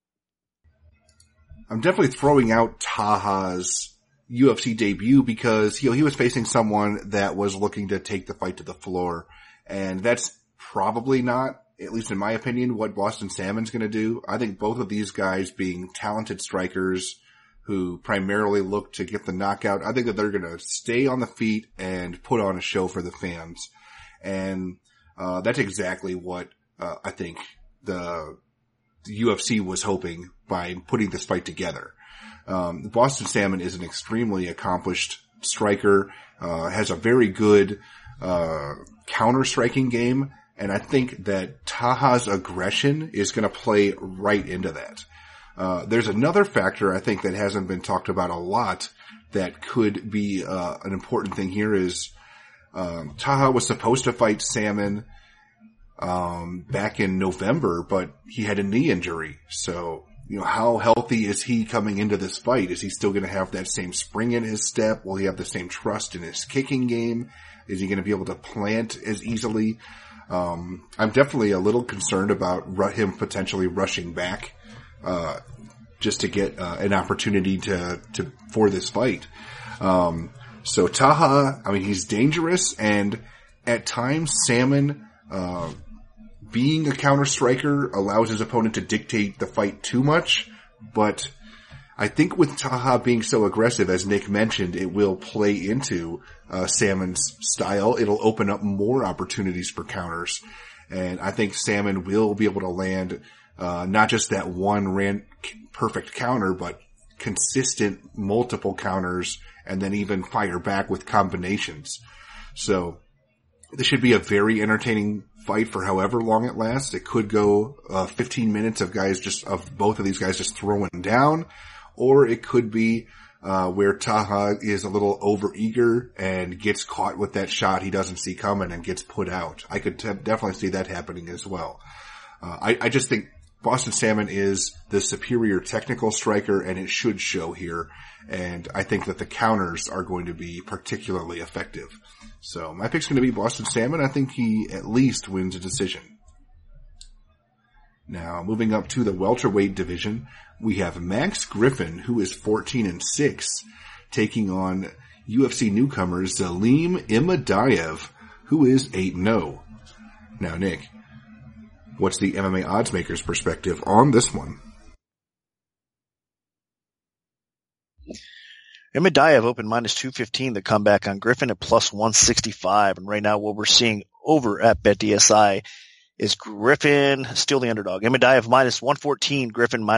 I'm definitely throwing out Taha's U F C debut because, you know, he was facing someone that was looking to take the fight to the floor. And that's probably not, at least in my opinion, what Boston Salmon's going to do. I think both of these guys being talented strikers who primarily look to get the knockout, I think that they're going to stay on the feet and put on a show for the fans. And, uh, that's exactly what, uh, I think the, the U F C was hoping by putting this fight together. Um, Boston Salmon is an extremely accomplished striker, uh, has a very good, uh, counter striking game. And I think that Taha's aggression is going to play right into that. Uh, there's another factor I think that hasn't been talked about a lot that could be, uh, an important thing here is, um, Taha was supposed to fight Salmon, um, back in November, but he had a knee injury. So, you know, how healthy is he coming into this fight? Is he still going to have that same spring in his step? Will he have the same trust in his kicking game? Is he going to be able to plant as easily? Um, I'm definitely a little concerned about ru- him potentially rushing back, uh, just to get, uh, an opportunity to, to, for this fight. Um, so Taha, I mean, he's dangerous, and at times Salmon, uh, being a counter striker allows his opponent to dictate the fight too much, but I think with Taha being so aggressive, as Nick mentioned, it will play into uh, Salmon's style. It'll open up more opportunities for counters, and I think Salmon will be able to land uh, not just that one ran perfect counter, but consistent multiple counters, and then even fire back with combinations. So this should be a very entertaining fight for however long it lasts. It could go uh, fifteen minutes of guys just of both of these guys just throwing down, or it could be uh where Taha is a little overeager and gets caught with that shot he doesn't see coming and gets put out. I could t- definitely see that happening as well. Uh, I, I just think Boston Salmon is the superior technical striker, and it should show here. And I think that the counters are going to be particularly effective. So my pick's going to be Boston Salmon. I think he at least wins a decision. Now, moving up to the welterweight division, we have Max Griffin, who is fourteen and six, taking on U F C newcomer Zelim Imadaev, who is eight and oh. Now, Nick, what's the M M A oddsmaker's perspective on this one? Imadaev opened minus two fifteen, the comeback on Griffin at plus one sixty-five. And right now what we're seeing over at BetDSI is Griffin still the underdog. Imadaev minus one fourteen, Griffin minus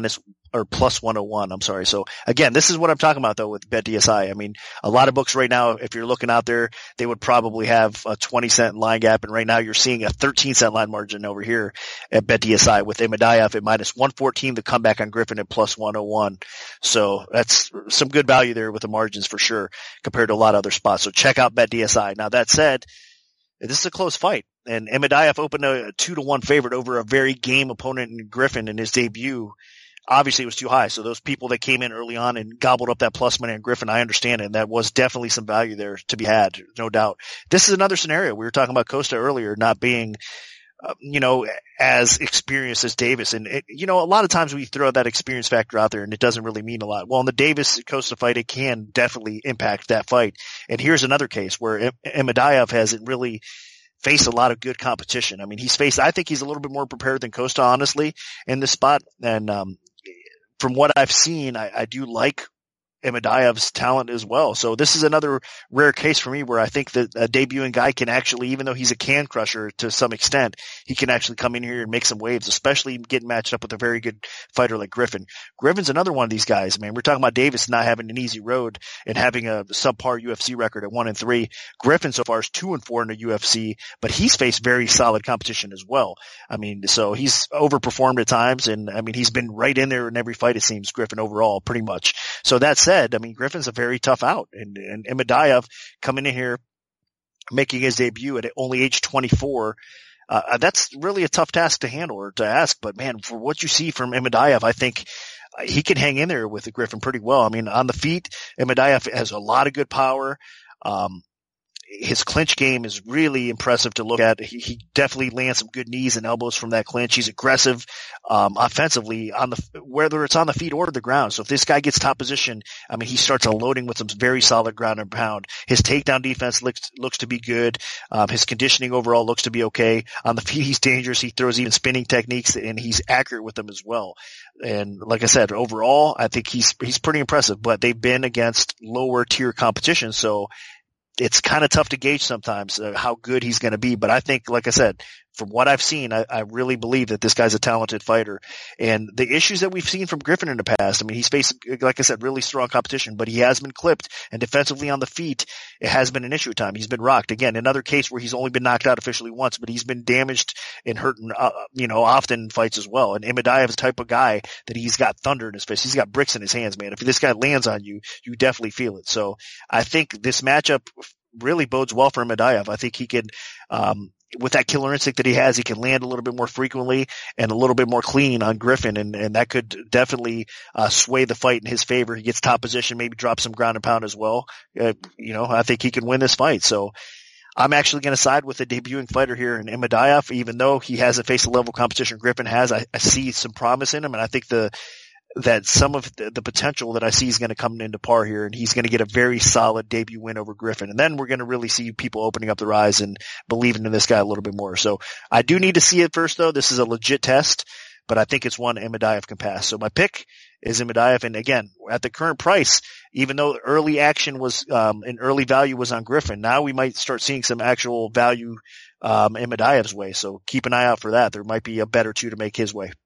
or plus one oh one. I'm sorry. So again, this is what I'm talking about though with BetDSI. I mean, a lot of books right now, if you're looking out there, they would probably have a twenty cent line gap. And right now you're seeing a thirteen cent line margin over here at BetDSI with Imadaev at minus one fourteen, the comeback on Griffin at plus one oh one. So that's some good value there with the margins for sure compared to a lot of other spots. So check out BetDSI. Now that said, this is a close fight. And Imadaev opened a two to one favorite over a very game opponent in Griffin in his debut. Obviously it was too high. So those people that came in early on and gobbled up that plus money on Griffin, I understand it. And that was definitely some value there to be had, no doubt. This is another scenario. We were talking about Costa earlier not being, uh, you know, as experienced as Davis. And, it, you know, a lot of times we throw that experience factor out there and it doesn't really mean a lot. Well, in the Davis-Costa fight, it can definitely impact that fight. And here's another case where Imadaev hasn't really faced a lot of good competition. I mean, he's faced, I think he's a little bit more prepared than Costa, honestly, in this spot. And, um, from what I've seen, I, I do like Imadaev's talent as well. So this is another rare case for me where I think that a debuting guy can actually, even though he's a can crusher to some extent, he can actually come in here and make some waves, especially getting matched up with a very good fighter like Griffin. Griffin's another one of these guys, man. We're talking about Davis not having an easy road and having a subpar U F C record at one and three. Griffin so far is two and four in the U F C, but he's faced very solid competition as well. I mean, so he's overperformed at times, and I mean, he's been right in there in every fight, it seems, Griffin overall, pretty much. So that's said, I mean, Griffin's a very tough out, and, and Imadaev coming in here, making his debut at only age twenty-four, uh, that's really a tough task to handle or to ask. But man, for what you see from Imadaev, I think he can hang in there with the Griffin pretty well. I mean, on the feet, Imadaev has a lot of good power. Um, His clinch game is really impressive to look at. He, he definitely lands some good knees and elbows from that clinch. He's aggressive, um, offensively on the, whether it's on the feet or the ground. So if this guy gets top position, I mean, he starts unloading with some very solid ground and pound. His takedown defense looks, looks to be good. Um, his conditioning overall looks to be okay. On the feet, he's dangerous. He throws even spinning techniques and he's accurate with them as well. And like I said, overall, I think he's, he's pretty impressive, but they've been against lower tier competition. So it's kind of tough to gauge sometimes uh, how good he's going to be. But I think, like I said, from what I've seen, I, I really believe that this guy's a talented fighter. And the issues that we've seen from Griffin in the past, I mean, he's faced, like I said, really strong competition, but he has been clipped, and defensively on the feet, it has been an issue at times. He's been rocked. Again, another case where he's only been knocked out officially once, but he's been damaged and hurt, uh, you know, often in fights as well. And Imadaev is the type of guy that he's got thunder in his fist. He's got bricks in his hands, man. If this guy lands on you, you definitely feel it. So I think this matchup really bodes well for Imadaev. I think he can, um, with that killer instinct that he has, he can land a little bit more frequently and a little bit more clean on Griffin, and, and that could definitely uh, sway the fight in his favor. He gets top position, maybe drop some ground and pound as well. Uh, you know, I think he can win this fight. So I'm actually going to side with the debuting fighter here in Imadaev, even though he hasn't faced the level of competition Griffin has. I, I see some promise in him, and I think the that some of the, the potential that I see is going to come into par here, and he's going to get a very solid debut win over Griffin. And then we're going to really see people opening up their eyes and believing in this guy a little bit more. So I do need to see it first, though. This is a legit test, but I think it's one Imadaev can pass. So my pick is Imadaev. And again, at the current price, even though early action was, um, and early value was on Griffin, now we might start seeing some actual value, um, Imadaev's way. So keep an eye out for that. There might be a bet or two to make his way.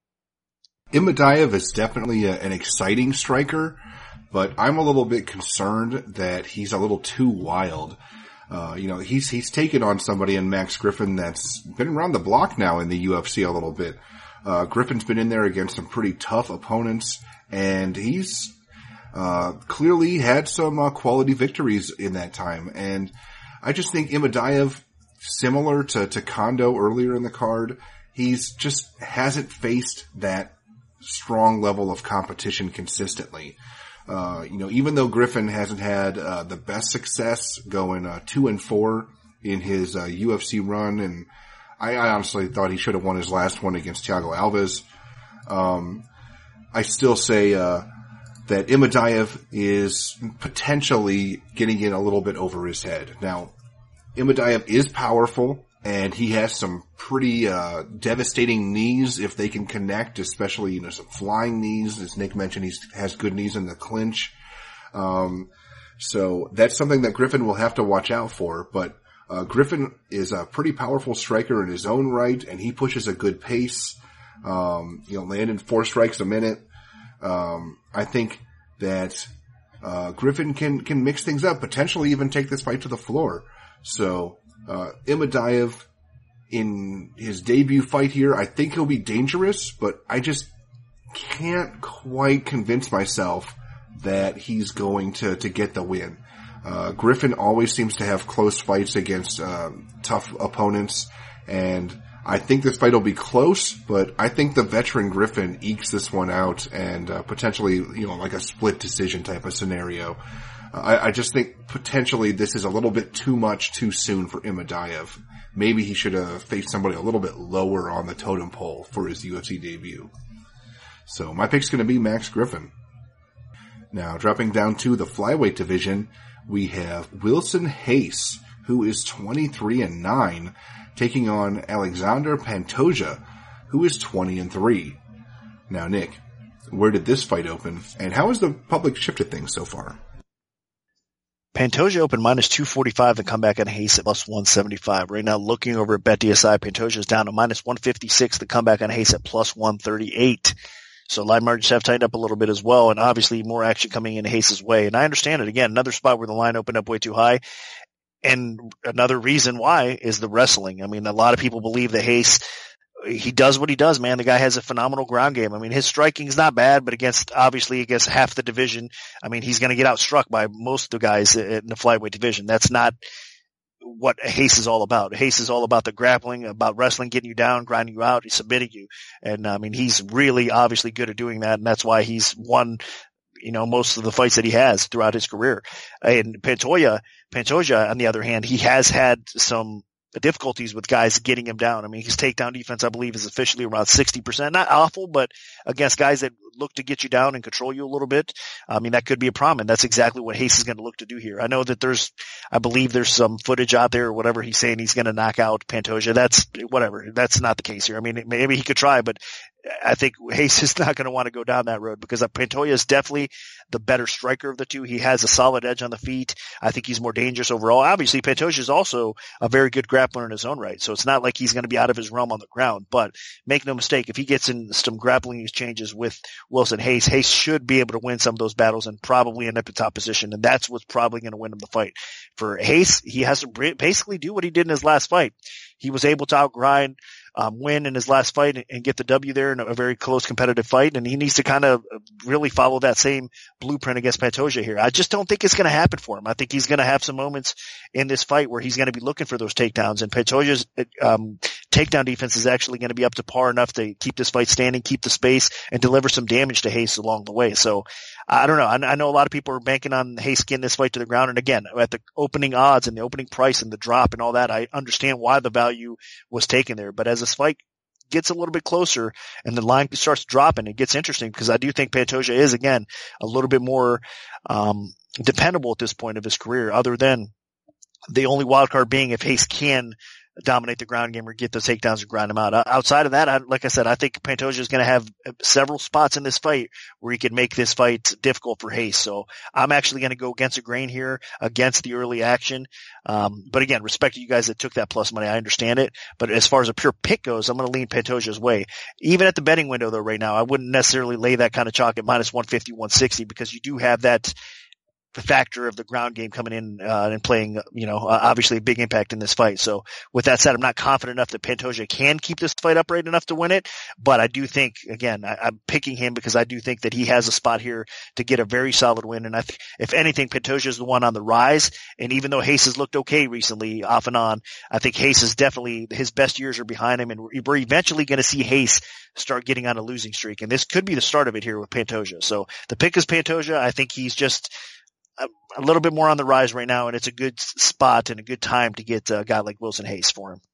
Imadaev is definitely a, an exciting striker, but I'm a little bit concerned that he's a little too wild. Uh, you know, he's, he's taken on somebody in Max Griffin that's been around the block now in the U F C a little bit. Uh, Griffin's been in there against some pretty tough opponents, and he's, uh, clearly had some, uh, quality victories in that time. And I just think Imadaev, similar to, to Kondo earlier in the card, he's just hasn't faced that strong level of competition consistently. Uh, you know, even though Griffin hasn't had, uh, the best success going, uh, two and four in his, uh, U F C run, and I, I honestly thought he should have won his last one against Thiago Alves. Um, I still say, uh, that Imadaev is potentially getting in a little bit over his head. Now, Imadaev is powerful, and he has some pretty, uh, devastating knees if they can connect, especially, you know, some flying knees. As Nick mentioned, he has good knees in the clinch. Um, so that's something that Griffin will have to watch out for. But, uh, Griffin is a pretty powerful striker in his own right, and he pushes a good pace. Um, you know, landing four strikes a minute. Um, I think that uh, Griffin can can mix things up, potentially even take this fight to the floor. So uh, Imadaev, in his debut fight here, I think he'll be dangerous, but I just can't quite convince myself that he's going to, to get the win. Uh, Griffin always seems to have close fights against um, tough opponents, and I think this fight will be close, but I think the veteran Griffin ekes this one out and uh, potentially, you know, like a split decision type of scenario. Uh, I, I just think potentially this is a little bit too much too soon for Imadaev. Maybe he should have faced somebody a little bit lower on the totem pole for his U F C debut. So my pick's going to be Max Griffin. Now, dropping down to the flyweight division, we have Wilson Reis, who is twenty-three and nine, taking on Alexander Pantoja, who is twenty and three. Now, Nick, where did this fight open, and how has the public shifted things so far? Pantoja opened minus two forty-five, the comeback on Reis at plus one seventy-five. Right now, looking over at BetDSI, Pantoja is down to minus one fifty-six, the comeback on Reis at plus one thirty-eight. So line margins have tightened up a little bit as well, and obviously more action coming in Reis's way. And I understand it. Again, another spot where the line opened up way too high. And another reason why is the wrestling. I mean, a lot of people believe that Reis, he does what he does, man. The guy has a phenomenal ground game. I mean, his striking's not bad, but against, obviously against half the division, I mean, he's going to get outstruck by most of the guys in the flyweight division. That's not what Reis is all about. Reis is all about the grappling, about wrestling, getting you down, grinding you out, submitting you. And I mean, he's really obviously good at doing that. And that's why he's won, you know, most of the fights that he has throughout his career. And Pantoja, Pantoja, on the other hand, he has had some difficulties with guys getting him down. I mean, his takedown defense, I believe, is officially around sixty percent. Not awful, but against guys that look to get you down and control you a little bit, I mean, that could be a problem. And that's exactly what Reis is going to look to do here. I know that there's, I believe there's some footage out there or whatever he's saying he's going to knock out Pantoja. That's whatever. That's not the case here. I mean, maybe he could try, but I think Reis is not going to want to go down that road because Pantoja is definitely the better striker of the two. He has a solid edge on the feet. I think he's more dangerous overall. Obviously, Pantoja is also a very good grappler in his own right, so it's not like he's going to be out of his realm on the ground. But make no mistake, if he gets in some grappling exchanges with Wilson Reis, Reis should be able to win some of those battles and probably end up in top position, and that's what's probably going to win him the fight. For Reis, he has to basically do what he did in his last fight. He was able to outgrind, um, win in his last fight and get the W there in a very close competitive fight. And he needs to kind of really follow that same blueprint against Pantoja here. I just don't think it's going to happen for him. I think he's going to have some moments in this fight where he's going to be looking for those takedowns, and Pantoja's, um, takedown defense is actually going to be up to par enough to keep this fight standing, keep the space, and deliver some damage to Reis along the way. So I don't know. I, I know a lot of people are banking on Reis getting this fight to the ground. And again, at the opening odds and the opening price and the drop and all that, I understand why the value was taken there. But as this fight gets a little bit closer and the line starts dropping, it gets interesting because I do think Pantoja is, again, a little bit more um dependable at this point of his career, other than the only wild card being if Reis can dominate the ground game or get those takedowns and grind them out. Outside of that, I, like I said, I think Pantoja is going to have several spots in this fight where he can make this fight difficult for Reis. So I'm actually going to go against the grain here, against the early action. Um, but again, respect to you guys that took that plus money. I understand it. But as far as a pure pick goes, I'm going to lean Pantoja's way. Even at the betting window though right now, I wouldn't necessarily lay that kind of chalk at minus one fifty, one sixty because you do have that the factor of the ground game coming in uh, and playing, you know, uh, obviously a big impact in this fight. So with that said, I'm not confident enough that Pantoja can keep this fight upright enough to win it. But I do think, again, I, I'm picking him because I do think that he has a spot here to get a very solid win. And I think, if anything, Pantoja is the one on the rise. And even though Reis has looked okay recently, off and on, I think Reis is definitely, his best years are behind him. And we're, we're eventually going to see Reis start getting on a losing streak. And this could be the start of it here with Pantoja. So the pick is Pantoja. I think he's just a, a little bit more on the rise right now, and it's a good spot and a good time to get a guy like Wilson Reis for him.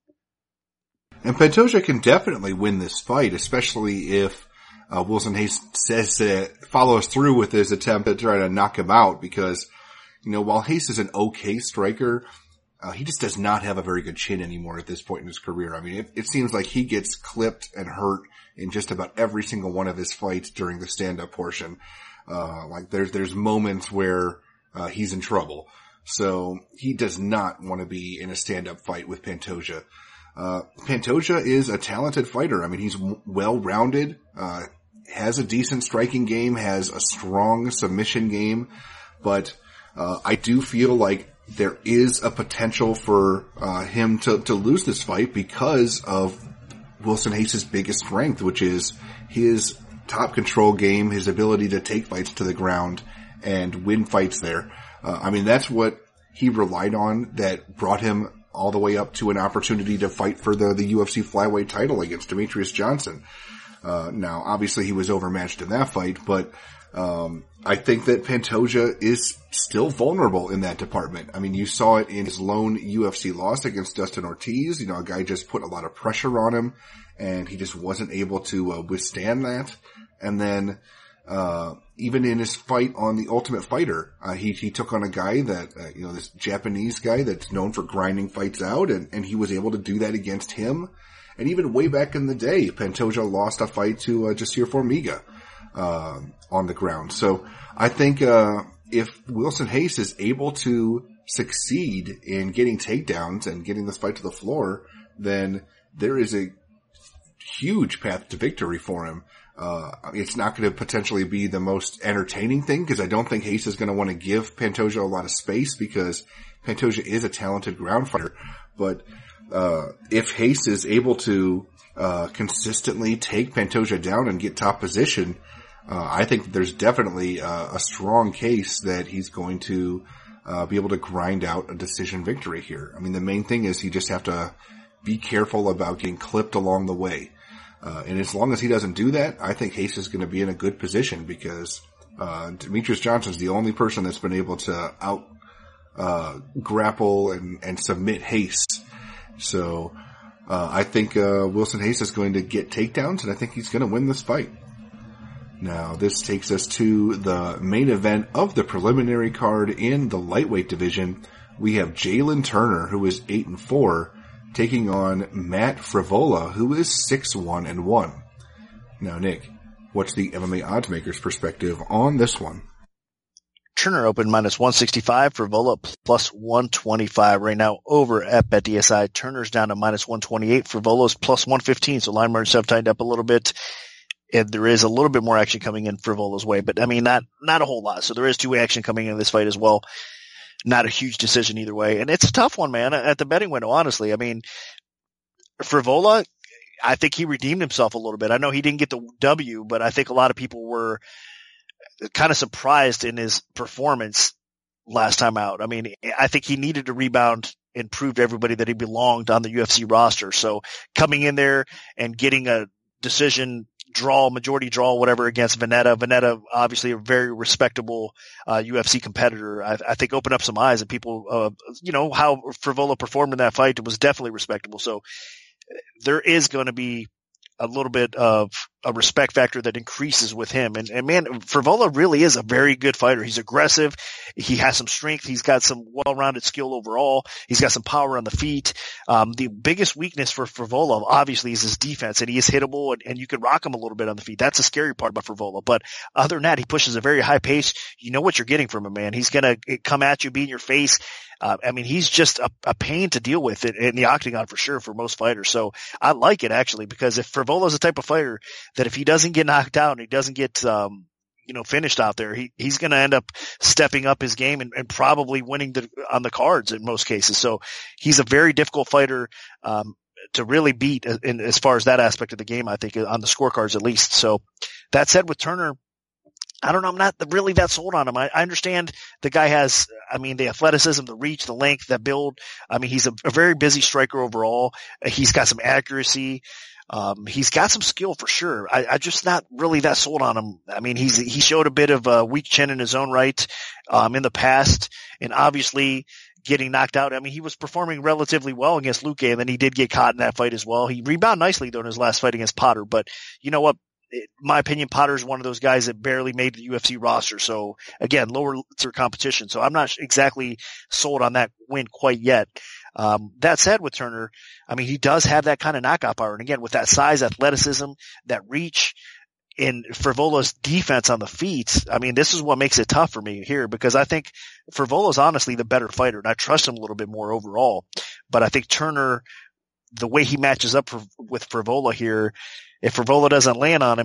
And Pantoja can definitely win this fight, especially if uh, Wilson Reis says uh, follows through with his attempt to try to knock him out, because, you know, while Reis is an okay striker, uh, he just does not have a very good chin anymore at this point in his career. I mean, it, it seems like he gets clipped and hurt in just about every single one of his fights during the stand-up portion. Uh, like there's, there's moments where Uh, he's in trouble. So he does not want to be in a stand-up fight with Pantoja. Uh, Pantoja is a talented fighter. I mean, he's w- well-rounded, uh, has a decent striking game, has a strong submission game, but uh, I do feel like there is a potential for uh, him to, to lose this fight because of Wilson Reis' biggest strength, which is his top control game, his ability to take fights to the ground and win fights there. Uh, I mean, that's what he relied on that brought him all the way up to an opportunity to fight for the, the U F C flyweight title against Demetrius Johnson. Uh, now, obviously he was overmatched in that fight, but um, I think that Pantoja is still vulnerable in that department. I mean, you saw it in his lone U F C loss against Dustin Ortiz. You know, a guy just put a lot of pressure on him, and he just wasn't able to uh, withstand that. And then, uh, even in his fight on The Ultimate Fighter, uh, he, he took on a guy that, uh, you know, this Japanese guy that's known for grinding fights out, and, and he was able to do that against him. And even way back in the day, Pantoja lost a fight to uh, Jasir Formiga uh, on the ground. So I think uh, if Wilson Reis is able to succeed in getting takedowns and getting this fight to the floor, then there is a huge path to victory for him. Uh, it's not going to potentially be the most entertaining thing because I don't think Reis is going to want to give Pantoja a lot of space because Pantoja is a talented ground fighter. But uh, if Reis is able to uh, consistently take Pantoja down and get top position, uh, I think there's definitely uh, a strong case that he's going to uh, be able to grind out a decision victory here. I mean, the main thing is you just have to be careful about getting clipped along the way. Uh, and as long as he doesn't do that, I think Reis is going to be in a good position because, uh, Demetrius Johnson's the only person that's been able to out, uh, grapple and, and submit Reis. So, uh, I think, uh, Wilson Reis is going to get takedowns and I think he's going to win this fight. Now, this takes us to the main event of the preliminary card in the lightweight division. We have Jalen Turner, who is eight and four. Taking on Matt Frevola, who is six one and one. Now, Nick, what's the M M A oddsmaker's perspective on this one? Turner opened minus one sixty-five, Frevola plus one twenty-five right now over at BetDSI. Turner's down to minus one twenty-eight, Frevola's plus one fifteen, so line margins have tightened up a little bit. And there is a little bit more action coming in Frevola's way, but I mean, not, not a whole lot. So there is two action coming in this fight as well. Not a huge decision either way. And it's a tough one, man, at the betting window, honestly. I mean, Frevola, I think he redeemed himself a little bit. I know he didn't get the W, but I think a lot of people were kind of surprised in his performance last time out. I mean, I think he needed to rebound and prove to everybody that he belonged on the U F C roster. So coming in there and getting a decision draw, majority draw, whatever, against Veneta. Veneta, obviously a very respectable uh, U F C competitor. I, I think opened up some eyes and people, uh, you know, how Frevola performed in that fight was definitely respectable. So there is going to be a little bit of a respect factor that increases with him. And, and man, Frevola really is a very good fighter. He's aggressive. He has some strength. He's got some well-rounded skill overall. He's got some power on the feet. Um, the biggest weakness for Frevola, obviously, is his defense, and he is hittable, and, and you can rock him a little bit on the feet. That's the scary part about Frevola. But other than that, he pushes a very high pace. You know what you're getting from him, man. He's going to come at you, be in your face. Uh, I mean, he's just a, a pain to deal with in, in the octagon for sure for most fighters. So I like it, actually, because if Frevola's the type of fighter that if he doesn't get knocked out and he doesn't get, um, you know, finished out there, he, he's going to end up stepping up his game and, and probably winning the, on the cards in most cases. So he's a very difficult fighter, um, to really beat in, as far as that aspect of the game, I think, on the scorecards at least. So that said, with Turner, I don't know. I'm not really that sold on him. I, I understand the guy has, I mean, the athleticism, the reach, the length, that build. I mean, he's a, a very busy striker overall. He's got some accuracy. Um, he's got some skill for sure. I, I'm just not really that sold on him. I mean, he's, he showed a bit of a weak chin in his own right, um, in the past, and obviously getting knocked out. I mean, he was performing relatively well against Luque, and then he did get caught in that fight as well. He rebounded nicely though in his last fight against Potter, but you know what? In my opinion, Potter's one of those guys that barely made the U F C roster. So again, lower tier competition. So I'm not exactly sold on that win quite yet. Um, that said, with Turner, I mean, he does have that kind of knockout power. And again, with that size, athleticism, that reach, in Frevola's defense on the feet, I mean, this is what makes it tough for me here, because I think Frevola's honestly the better fighter, and I trust him a little bit more overall. But I think Turner, the way he matches up for, with Frevola here, if Frevola doesn't land on him,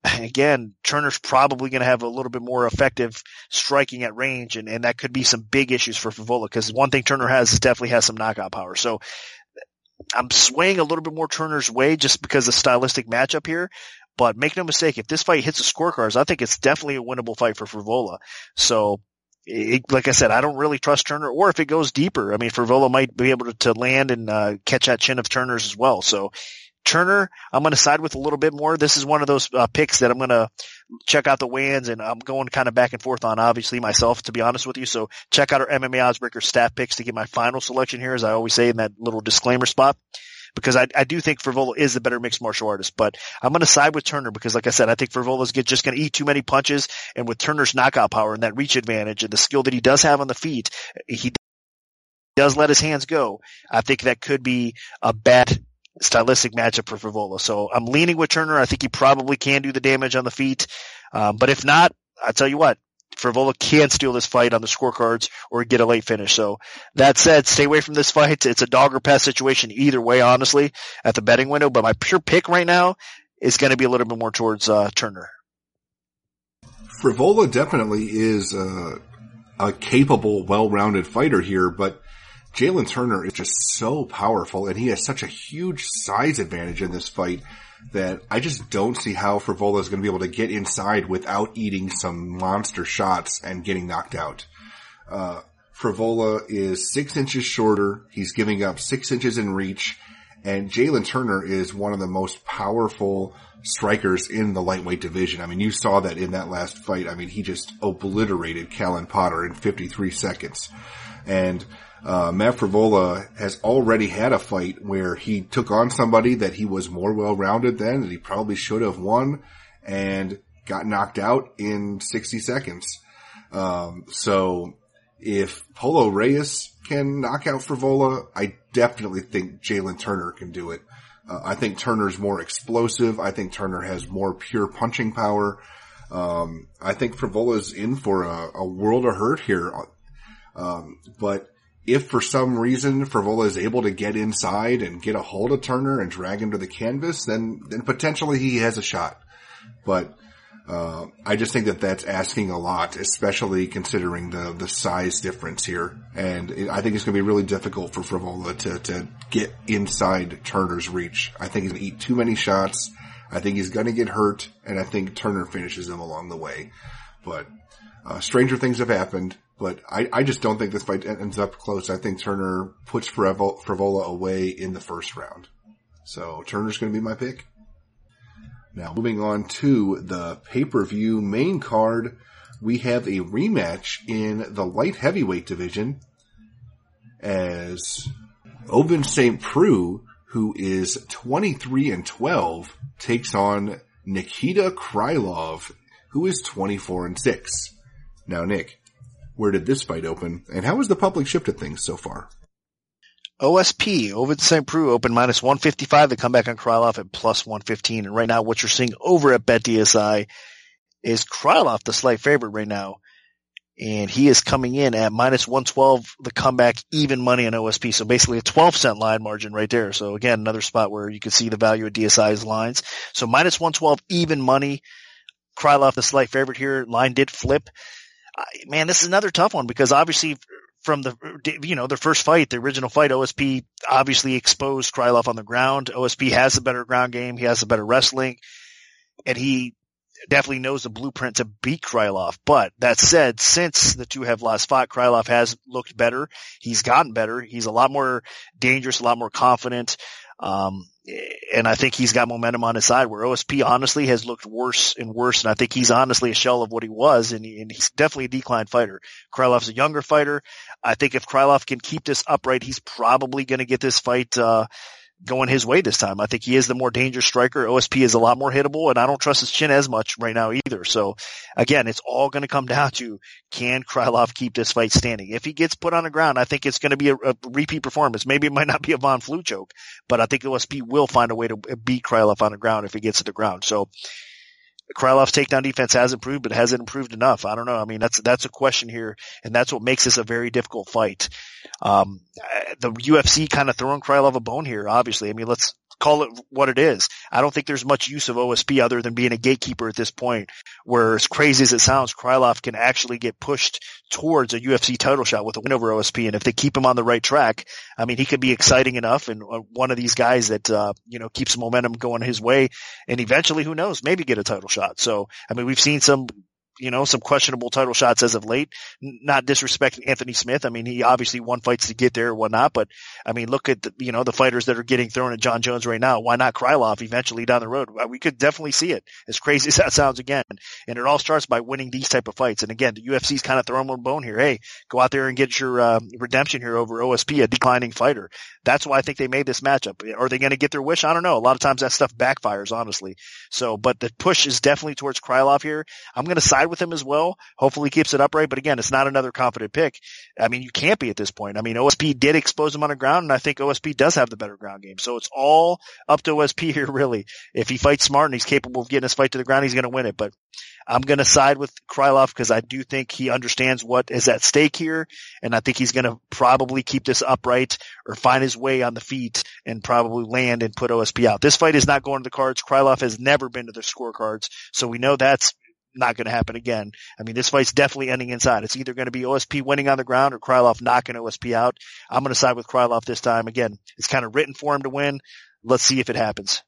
again, Turner's probably going to have a little bit more effective striking at range, and, and that could be some big issues for Frevola, because one thing Turner has is definitely has some knockout power. So I'm swaying a little bit more Turner's way just because of stylistic matchup here. But make no mistake, if this fight hits the scorecards, I think it's definitely a winnable fight for Frevola. So, it, like I said, I don't really trust Turner, or if it goes deeper, I mean, Frevola might be able to, to land and uh, catch that chin of Turner's as well. So, Turner, I'm going to side with a little bit more. This is one of those uh, picks that I'm going to check out the weigh-ins, and I'm going kind of back and forth on, obviously, myself, to be honest with you. So check out our M M A Oddsbreaker stat picks to get my final selection here, as I always say in that little disclaimer spot, because I, I do think Frevola is the better mixed martial artist. But I'm going to side with Turner because, like I said, I think Frivola's just going to eat too many punches, and with Turner's knockout power and that reach advantage and the skill that he does have on the feet, he does let his hands go. I think that could be a bad stylistic matchup for Frevola. So I'm leaning with Turner. I think he probably can do the damage on the feet. Um, but if not, I tell you what, Frevola can steal this fight on the scorecards or get a late finish. So that said, stay away from this fight. It's a dog or pass situation either way, honestly, at the betting window. But my pure pick right now is going to be a little bit more towards uh, Turner. Frevola definitely is uh, a capable, well-rounded fighter here, but Jalen Turner is just so powerful, and he has such a huge size advantage in this fight that I just don't see how Frevola is going to be able to get inside without eating some monster shots and getting knocked out. Uh, Frevola is six inches shorter. He's giving up six inches in reach, and Jalen Turner is one of the most powerful strikers in the lightweight division. I mean, you saw that in that last fight. I mean, he just obliterated Callan Potter in fifty-three seconds. And Uh, Matt Frevola has already had a fight where he took on somebody that he was more well-rounded than, that he probably should have won, and got knocked out in sixty seconds. Um, so if Polo Reyes can knock out Frevola, I definitely think Jalen Turner can do it. Uh, I think Turner's more explosive. I think Turner has more pure punching power. Um, I think Frivola's in for a, a world of hurt here. Um, but if for some reason Frevola is able to get inside and get a hold of Turner and drag him to the canvas, then, then potentially he has a shot. But, uh, I just think that that's asking a lot, especially considering the, the size difference here. And it, I think it's going to be really difficult for Frevola to, to get inside Turner's reach. I think he's going to eat too many shots. I think he's going to get hurt, and I think Turner finishes him along the way. But, uh, stranger things have happened. But I, I just don't think this fight ends up close. I think Turner puts Frevola away in the first round. So Turner's going to be my pick. Now, moving on to the pay-per-view main card, we have a rematch in the light heavyweight division as Ovince Saint Preux, who is twenty-three and twelve, takes on Nikita Krylov, who is twenty-four and six. Now, Nick, where did this fight open, and how has the public shifted at things so far? O S P, Ovince Saint Preux, open minus one fifty-five. The comeback on Krylov at plus one fifteen. And right now what you're seeing over at BetDSI is Krylov, the slight favorite right now. And he is coming in at minus one twelve, the comeback, even money on O S P. So basically a twelve cent line margin right there. So again, another spot where you can see the value of D S I's lines. So minus one twelve, even money. Krylov, the slight favorite here. Line did flip. Man, this is another tough one because obviously from the, you know, their first fight, the original fight, O S P obviously exposed Krylov on the ground. O S P has a better ground game. He has a better wrestling, and he definitely knows the blueprint to beat Krylov. But that said, since the two have last fought, Krylov has looked better. He's gotten better. He's a lot more dangerous, a lot more confident. Um, and I think he's got momentum on his side, where O S P honestly has looked worse and worse. And I think he's honestly a shell of what he was, and, he, and he's definitely a declined fighter. Krylov's a younger fighter. I think if Krylov can keep this upright, he's probably going to get this fight, uh, going his way this time. I think he is the more dangerous striker. O S P is a lot more hittable, and I don't trust his chin as much right now either. So again, it's all going to come down to, can Krylov keep this fight standing? If he gets put on the ground, I think it's going to be a, a repeat performance. Maybe it might not be a Von Flue choke, but I think O S P will find a way to beat Krylov on the ground if he gets to the ground. So Krylov's takedown defense has improved, but has it improved enough? I don't know. I mean, that's, that's a question here, and that's what makes this a very difficult fight. Um, the U F C kind of throwing Krylov a bone here, obviously. I mean, let's call it what it is. I don't think there's much use of O S P other than being a gatekeeper at this point, where as crazy as it sounds, Krylov can actually get pushed towards a U F C title shot with a win over O S P. And if they keep him on the right track, I mean, he could be exciting enough and one of these guys that, uh, you know, keeps momentum going his way, and eventually, who knows, maybe get a title shot. So, I mean, we've seen some, you know, some questionable title shots as of late. Not disrespecting Anthony Smith. I mean, he obviously won fights to get there and whatnot, but I mean, look at the, you know, the fighters that are getting thrown at John Jones right now. Why not Krylov eventually down the road? We could definitely see it, as crazy as that sounds again. And it all starts by winning these type of fights. And again, the U F C's kind of throwing one bone here. Hey, go out there and get your uh, redemption here over O S P, a declining fighter. That's why I think they made this matchup. Are they going to get their wish? I don't know. A lot of times that stuff backfires, honestly. So, but the push is definitely towards Krylov here. I'm going to side with him as well. Hopefully he keeps it upright, but again, it's not another confident pick. I mean, you can't be at this point. I mean, O S P did expose him on the ground, and I think O S P does have the better ground game. So it's all up to O S P here, really. If he fights smart and he's capable of getting his fight to the ground, he's going to win it. But I'm going to side with Krylov because I do think he understands what is at stake here, and I think he's going to probably keep this upright or find his way on the feet and probably land and put O S P out. This fight is not going to the cards. Krylov has never been to the scorecards, so we know that's not going to happen again. I mean, this fight's definitely ending inside. It's either going to be O S P winning on the ground or Krylov knocking O S P out. I'm going to side with Krylov this time. Again, it's kind of written for him to win. Let's see if it happens.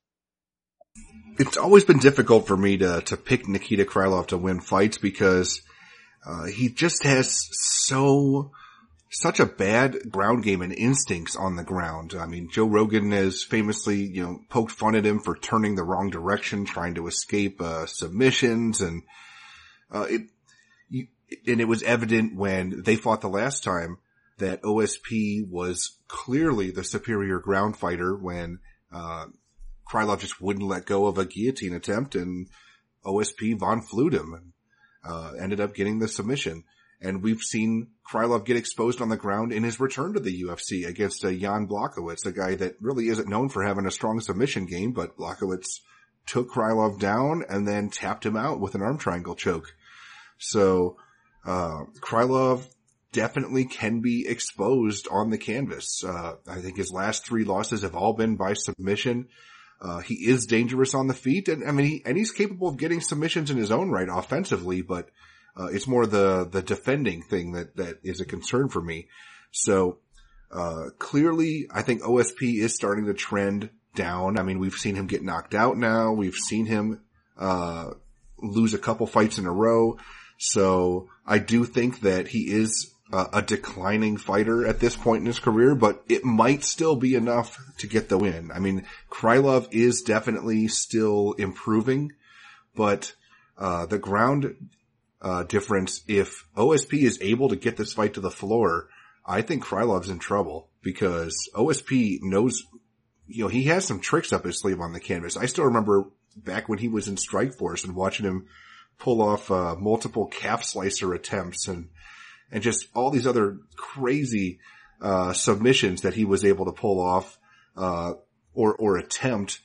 It's always been difficult for me to, to pick Nikita Krylov to win fights because, uh, he just has so, such a bad ground game and instincts on the ground. I mean, Joe Rogan has famously, you know, poked fun at him for turning the wrong direction, trying to escape, uh, submissions, and, uh, it, you, and it was evident when they fought the last time that O S P was clearly the superior ground fighter when, uh, Krylov just wouldn't let go of a guillotine attempt, and O S P Von Flued him and, uh, ended up getting the submission. And we've seen Krylov get exposed on the ground in his return to the U F C against uh, Jan Blachowicz, a guy that really isn't known for having a strong submission game, but Blachowicz took Krylov down and then tapped him out with an arm triangle choke. So, uh, Krylov definitely can be exposed on the canvas. Uh, I think his last three losses have all been by submission. Uh, he is dangerous on the feet, and I mean, he, and he's capable of getting submissions in his own right offensively, but Uh, it's more the, the defending thing that, that is a concern for me. So, uh, clearly I think O S P is starting to trend down. I mean, we've seen him get knocked out now. We've seen him, uh, lose a couple fights in a row. So I do think that he is uh, a declining fighter at this point in his career, but it might still be enough to get the win. I mean, Krylov is definitely still improving, but, uh, the ground Uh, difference, if O S P is able to get this fight to the floor, I think Krylov's in trouble because O S P knows, you know, he has some tricks up his sleeve on the canvas. I still remember back when he was in Strikeforce and watching him pull off, uh, multiple calf slicer attempts and, and just all these other crazy, uh, submissions that he was able to pull off, uh, or, or attempt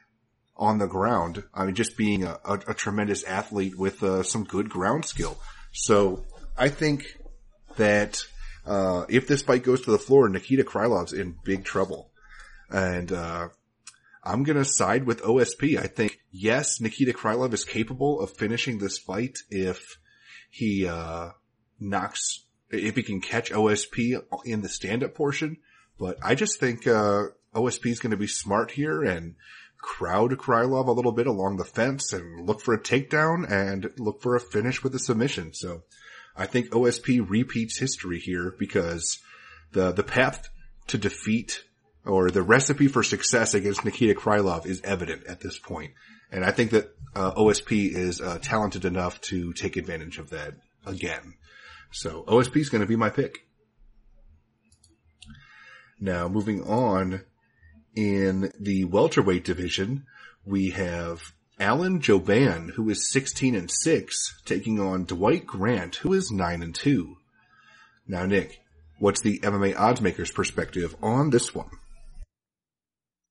on the ground. I mean, just being a, a, a tremendous athlete with uh, some good ground skill. So I think that uh if this fight goes to the floor, Nikita Krylov's in big trouble. And uh I'm going to side with O S P. I think, yes, Nikita Krylov is capable of finishing this fight if he uh knocks, if he can catch O S P in the stand-up portion. But I just think uh O S P is going to be smart here and crowd Krylov a little bit along the fence and look for a takedown and look for a finish with a submission. So I think O S P repeats history here because the, the path to defeat or the recipe for success against Nikita Krylov is evident at this point. And I think that uh, O S P is uh, talented enough to take advantage of that again. So O S P is going to be my pick. Now moving on, in the welterweight division, we have Alan Jouban, who is sixteen and six, taking on Dwight Grant, who is nine and two. Now, Nick, what's the M M A oddsmaker's perspective on this one?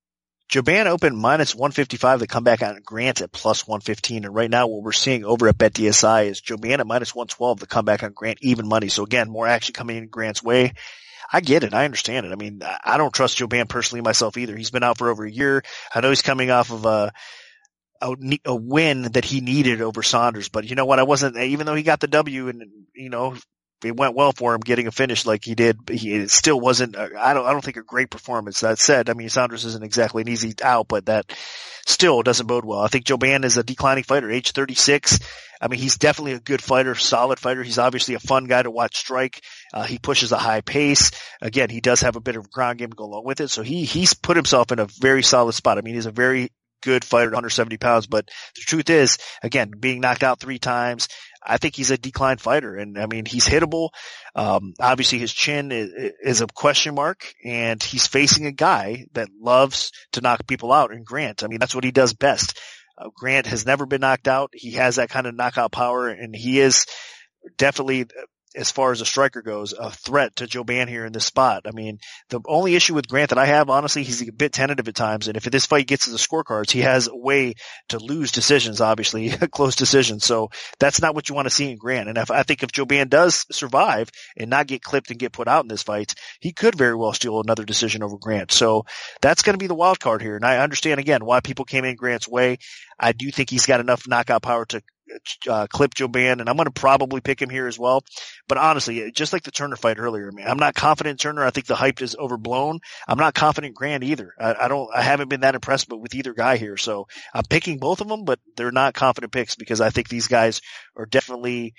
Jouban opened minus one fifty-five. The comeback on Grant at plus one fifteen. And right now what we're seeing over at BetDSI is Jouban at minus one twelve. The comeback on Grant even money. So again, more action coming in Grant's way. I get it. I understand it. I mean, I don't trust Jouban personally myself either. He's been out for over a year. I know he's coming off of a, a, a win that he needed over Saunders, but you know what? I wasn't, even though he got the W and, you know, it went well for him getting a finish like he did. He, it still wasn't, I don't, I don't think a great performance. That said, I mean, Saunders isn't exactly an easy out, but that still doesn't bode well. I think Jouban is a declining fighter, age thirty-six. I mean, he's definitely a good fighter, solid fighter. He's obviously a fun guy to watch strike. Uh, he pushes a high pace. Again, he does have a bit of a ground game to go along with it. So he, he's put himself in a very solid spot. I mean, he's a very good fighter at one seventy pounds, but the truth is, again, being knocked out three times, I think he's a declined fighter. And I mean, he's hittable. Um, obviously his chin is, is a question mark, and he's facing a guy that loves to knock people out in Grant. I mean, that's what he does best. Uh, Grant has never been knocked out. He has that kind of knockout power, and he is definitely, as far as a striker goes, a threat to Jouban here in this spot. I mean, the only issue with Grant that I have, honestly, he's a bit tentative at times. And if this fight gets to the scorecards, he has a way to lose decisions, obviously, close decisions. So that's not what you want to see in Grant. And if, I think if Jouban does survive and not get clipped and get put out in this fight, he could very well steal another decision over Grant. So that's going to be the wild card here. And I understand, again, why people came in Grant's way. I do think he's got enough knockout power to Uh, clip Jouban, and I'm going to probably pick him here as well. But honestly, just like the Turner fight earlier, man, I'm not confident in Turner. I think the hype is overblown. I'm not confident in Grant either. I, I don't, I haven't been that impressed with either guy here. So I'm picking both of them, but they're not confident picks because I think these guys are definitely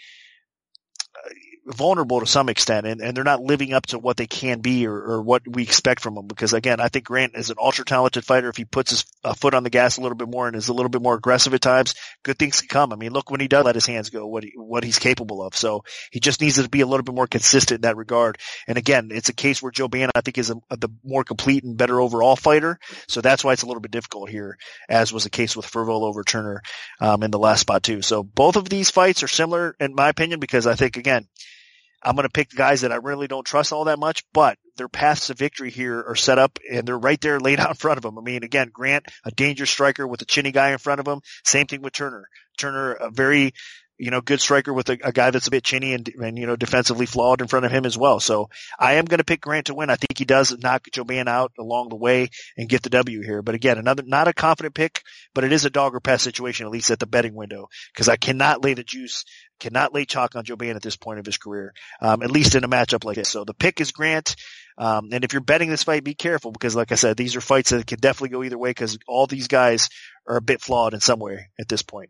vulnerable to some extent, and, and they're not living up to what they can be or, or what we expect from them. Because again, I think Grant is an ultra talented fighter. If he puts his uh, foot on the gas a little bit more and is a little bit more aggressive at times, good things can come. I mean, look when he does let his hands go, what he, what he's capable of. So he just needs to be a little bit more consistent in that regard. And again, it's a case where Jouban, I think, is a, a, the more complete and better overall fighter. So that's why it's a little bit difficult here, as was the case with Ferville over Turner um, in the last spot too. So both of these fights are similar in my opinion, because I think, again, I'm going to pick guys that I really don't trust all that much, but their paths to victory here are set up and they're right there laid out in front of them. I mean, again, Grant, a dangerous striker with a chinny guy in front of him. Same thing with Turner. Turner, a very, you know, good striker with a, a guy that's a bit chinny and, and, you know, defensively flawed in front of him as well. So I am going to pick Grant to win. I think he does knock Jouban out along the way and get the W here. But again, another, not a confident pick, but it is a dog or pass situation, at least at the betting window, because I cannot lay the juice, cannot lay chalk on Jouban at this point of his career, um, at least in a matchup like this. So the pick is Grant. Um, and if you're betting this fight, be careful because like I said, these are fights that can definitely go either way because all these guys are a bit flawed in some way at this point.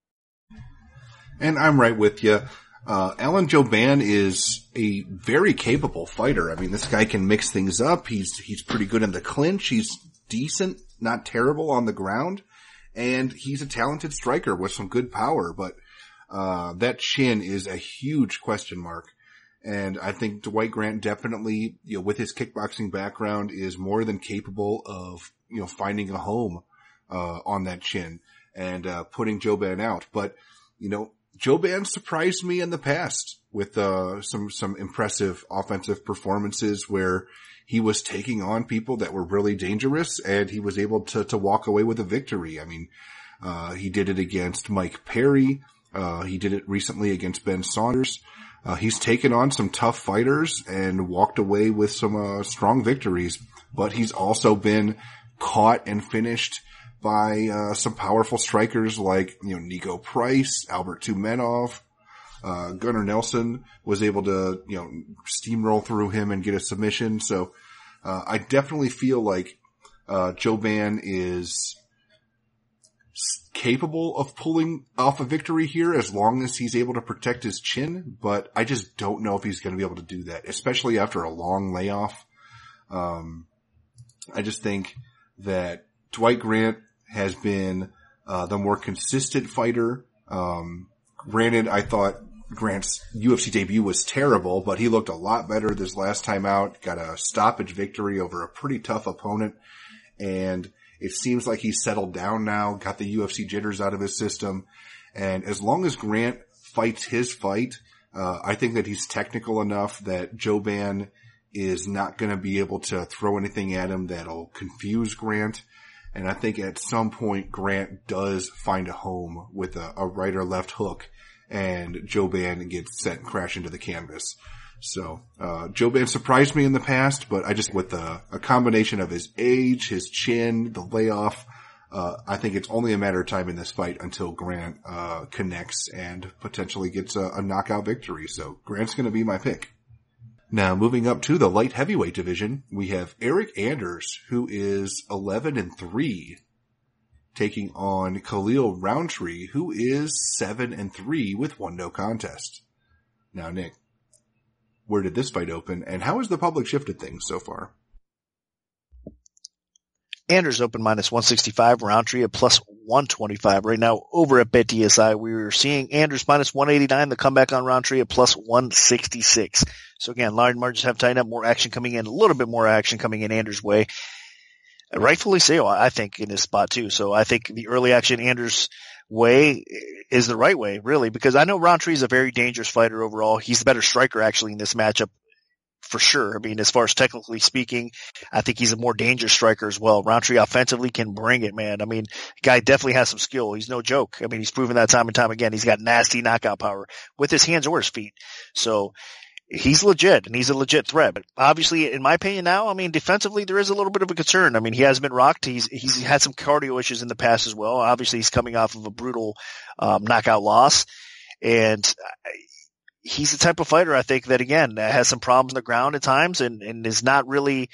And I'm right with you. Uh, Alan Jouban is a very capable fighter. I mean, this guy can mix things up. He's, he's pretty good in the clinch. He's decent, not terrible on the ground. And he's a talented striker with some good power, but, uh, that chin is a huge question mark. And I think Dwight Grant definitely, you know, with his kickboxing background is more than capable of, you know, finding a home, uh, on that chin and, uh, putting Jouban out. But, you know, Jouban surprised me in the past with, uh, some, some impressive offensive performances where he was taking on people that were really dangerous and he was able to, to walk away with a victory. I mean, uh, he did it against Mike Perry. Uh, he did it recently against Ben Saunders. Uh, he's taken on some tough fighters and walked away with some, uh, strong victories, but he's also been caught and finished by, uh, some powerful strikers like, you know, Nico Price, Albert Tumenov, uh, Gunnar Nelson was able to, you know, steamroll through him and get a submission. So, uh, I definitely feel like, uh, Jouban is capable of pulling off a victory here as long as he's able to protect his chin, but I just don't know if he's going to be able to do that, especially after a long layoff. Um, I just think that Dwight Grant has been, uh, the more consistent fighter. Um, granted, I thought Grant's U F C debut was terrible, but he looked a lot better this last time out, got a stoppage victory over a pretty tough opponent, and it seems like he's settled down now, got the U F C jitters out of his system. And as long as Grant fights his fight, uh, I think that he's technical enough that Jouban is not going to be able to throw anything at him that'll confuse Grant. And I think at some point Grant does find a home with a, a right or left hook, and Jouban gets sent and crash into the canvas. So, uh, Jouban surprised me in the past, but I just, with a, a combination of his age, his chin, the layoff, uh, I think it's only a matter of time in this fight until Grant, uh, connects and potentially gets a, a knockout victory. So Grant's gonna be my pick. Now, moving up to the light heavyweight division, we have Eryk Anders, who is eleven and three, taking on Khalil Rountree, who is seven and three with one no contest. Now, Nick, where did this fight open, and how has the public shifted things so far? Anders open minus one sixty-five, Rountree at plus one twenty-five. Right now, over at BetDSI, we were seeing Anders minus one eighty-nine, the comeback on Rountree at plus one sixty-six. So again, large margins have tightened up, more action coming in, a little bit more action coming in Anders' way. Rightfully so, I think, in this spot too. So I think the early action Anders' way is the right way, really, because I know Rountree is a very dangerous fighter overall. He's the better striker actually in this matchup, for sure. I mean, as far as technically speaking, I think he's a more dangerous striker as well. Rountree offensively can bring it, man. I mean, the guy definitely has some skill. He's no joke. I mean, he's proven that time and time again. He's got nasty knockout power with his hands or his feet. So he's legit, and he's a legit threat. But obviously, in my opinion now, I mean, defensively, there is a little bit of a concern. I mean, he has been rocked. He's he's had some cardio issues in the past as well. Obviously, he's coming off of a brutal um, knockout loss. And he's the type of fighter, I think, that, again, has some problems on the ground at times and, and is not really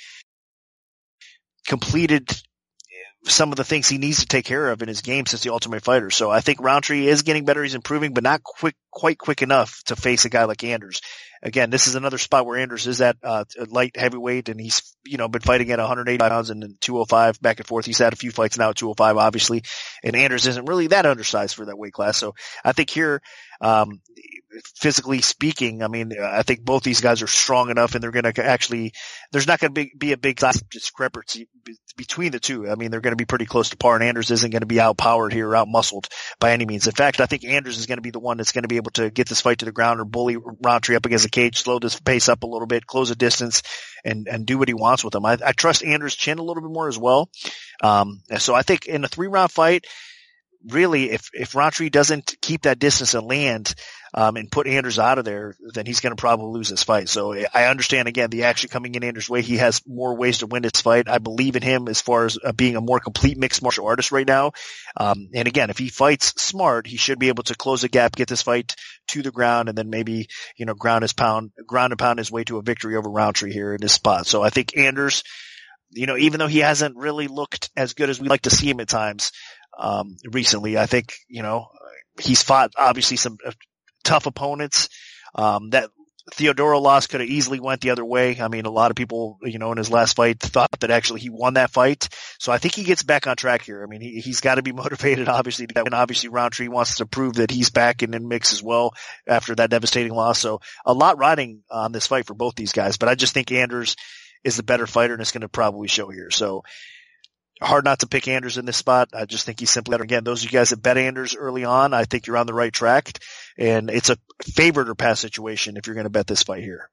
completed some of the things he needs to take care of in his game since the Ultimate Fighter. So I think Rountree is getting better. He's improving, but not quick, quite quick enough to face a guy like Anders. Again, this is another spot where Anders is at uh, light heavyweight, and he's, you know, been fighting at one eighty pounds and then two oh five back and forth. He's had a few fights now at two oh five, obviously, and Anders isn't really that undersized for that weight class. So I think here, um, physically speaking, I mean, I think both these guys are strong enough, and they're going to actually, there's not going to be, be a big size discrepancy between the two. I mean, they're going to be pretty close to par, and Anders isn't going to be outpowered here, or outmuscled by any means. In fact, I think Anders is going to be the one that's going to be able to get this fight to the ground or bully Rountree up against the cage, slow this pace up a little bit, close the distance, and, and do what he wants with him. I, I trust Anders' chin a little bit more as well. Um, so I think in a three round fight, really, if, if Rountree doesn't keep that distance and land, um, and put Anders out of there, then he's going to probably lose this fight. So I understand, again, the action coming in Anders' way. He has more ways to win this fight. I believe in him as far as uh, being a more complete mixed martial artist right now. Um, and again, if he fights smart, he should be able to close the gap, get this fight to the ground, and then maybe, you know, ground his pound, ground and pound his way to a victory over Rountree here in this spot. So I think Anders, you know, even though he hasn't really looked as good as we like to see him at times, um, recently, I think, you know, he's fought obviously some uh, tough opponents. Um, that Theodoro loss could have easily went the other way. I mean, a lot of people, you know, in his last fight thought that actually he won that fight. So I think he gets back on track here. I mean, he, he's got to be motivated, obviously, and obviously Rountree wants to prove that he's back in the mix as well after that devastating loss. So a lot riding on this fight for both these guys, but I just think Anders is the better fighter, and it's going to probably show here. So hard not to pick Anders in this spot. I just think he's simply better. Again, those of you guys that bet Anders early on, I think you're on the right track, and it's a favorite or pass situation if you're going to bet this fight here.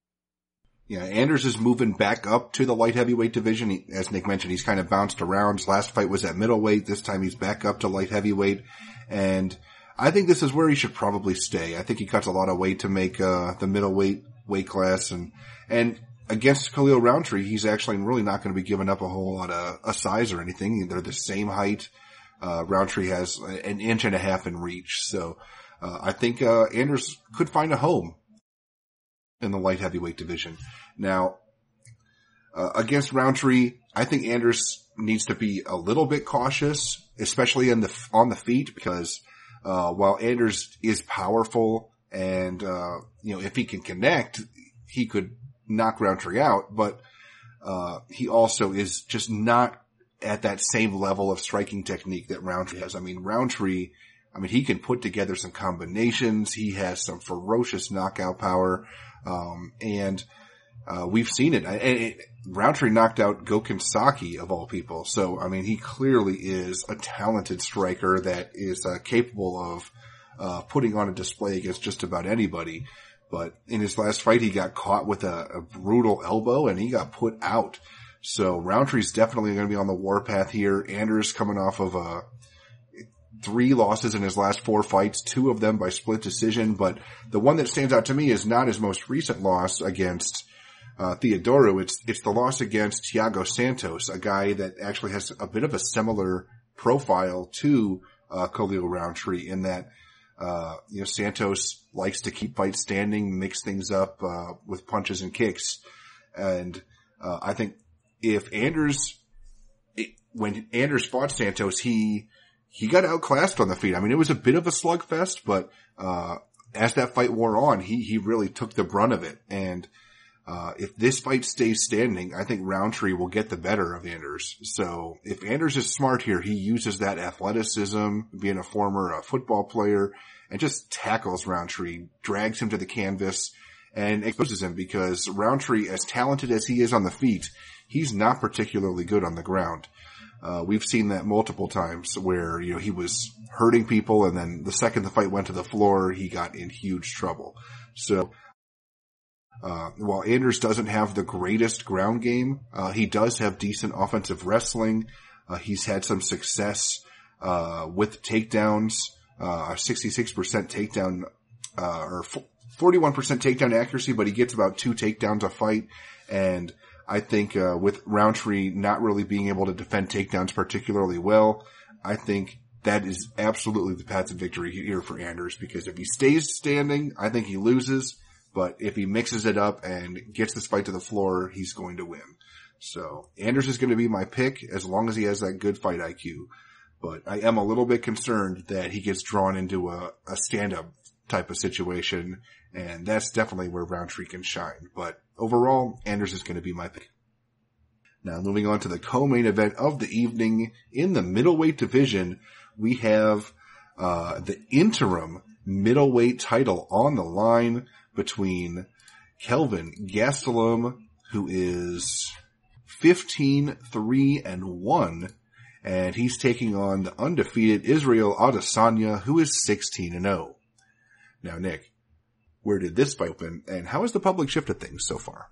Yeah, Anders is moving back up to the light heavyweight division. He, as Nick mentioned, he's kind of bounced around. His last fight was at middleweight. This time he's back up to light heavyweight, and I think this is where he should probably stay. I think he cuts a lot of weight to make uh the middleweight weight class, and and against Khalil Rountree, he's actually really not going to be giving up a whole lot of a size or anything. They're the same height. Uh, Rountree has an inch and a half in reach. So, uh, I think, uh, Anders could find a home in the light heavyweight division. Now, uh, against Rountree, I think Anders needs to be a little bit cautious, especially in the, on the feet, because, uh, while Anders is powerful and, uh, you know, if he can connect, he could knock Rountree out, but uh he also is just not at that same level of striking technique that Rountree has. I mean, Rountree, I mean, he can put together some combinations. He has some ferocious knockout power, um and uh we've seen it. And it, Rountree knocked out Gokhan Saki, of all people. So, I mean, he clearly is a talented striker that is uh, capable of uh putting on a display against just about anybody. But in his last fight, he got caught with a, a brutal elbow and he got put out. So Roundtree's definitely going to be on the warpath here. Anders coming off of a three losses in his last four fights, two of them by split decision, but the one that stands out to me is not his most recent loss against uh, Theodorou. It's, it's the loss against Thiago Santos, a guy that actually has a bit of a similar profile to uh, Khalil Roundtree in that, uh, you know, Santos likes to keep fights standing, mix things up, uh, with punches and kicks. And, uh, I think if Anders, it, when Anders fought Santos, he, He got outclassed on the feet. I mean, it was a bit of a slugfest, but, uh, as that fight wore on, he, he really took the brunt of it. And, uh, if this fight stays standing, I think Roundtree will get the better of Anders. So if Anders is smart here, he uses that athleticism, being a former uh, football player, and just tackles Roundtree, drags him to the canvas, and exposes him because Roundtree, as talented as he is on the feet, he's not particularly good on the ground. Uh, we've seen that multiple times where, you know, he was hurting people and then the second the fight went to the floor, he got in huge trouble. So, uh, while Anders doesn't have the greatest ground game, uh, he does have decent offensive wrestling. Uh, he's had some success, uh, with takedowns, uh, sixty-six percent takedown, uh, or forty-one percent takedown accuracy, but he gets about two takedowns a fight. And I think, uh, with Roundtree not really being able to defend takedowns particularly well, I think that is absolutely the path to victory here for Anders, because if he stays standing, I think he loses, but if he mixes it up and gets this fight to the floor, he's going to win. So Anders is going to be my pick as long as he has that good fight I Q, but I am a little bit concerned that he gets drawn into a, a stand-up type of situation, and that's definitely where Roundtree can shine. But overall, Anders is going to be my pick. Now, moving on to the co-main event of the evening, in the middleweight division, we have uh the interim middleweight title on the line between Kelvin Gastelum, who is fifteen three and one, and he's taking on the undefeated Israel Adesanya, who is sixteen and oh. Now, Nick, where did this fight open, and how has the public shifted things so far?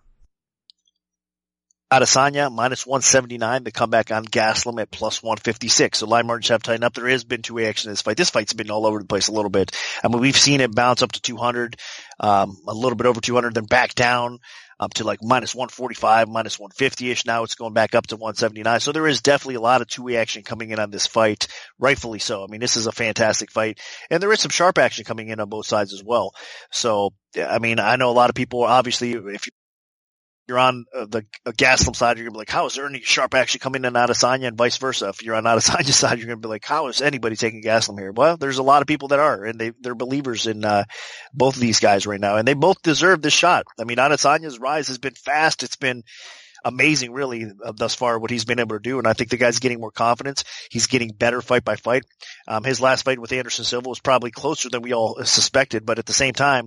Adesanya minus one seventy-nine, the comeback on Gastelum at plus one fifty-six. So line margins have tightened up. There has been two-way action in this fight. This fight's been all over the place a little bit. I mean, we've seen it bounce up to two hundred, um, a little bit over two hundred, then back down up to like minus one forty-five, minus one fifty-ish. Now it's going back up to one seventy-nine. So there is definitely a lot of two-way action coming in on this fight, rightfully so. I mean, this is a fantastic fight, and there is some sharp action coming in on both sides as well. So, I mean, I know a lot of people, obviously, if you you're on uh, the uh, Gastelum side, you're going to be like, how is there any sharp action coming in on Adesanya, and vice versa? If you're on Adesanya's side, you're going to be like, how is anybody taking Gastelum here? Well, there's a lot of people that are, and they, they're believers in uh, both of these guys right now, and they both deserve this shot. I mean, Adesanya's rise has been fast. It's been amazing, really, uh, thus far, what he's been able to do, and I think the guy's getting more confidence. He's getting better fight by fight. Um, his last fight with Anderson Silva was probably closer than we all suspected, but at the same time,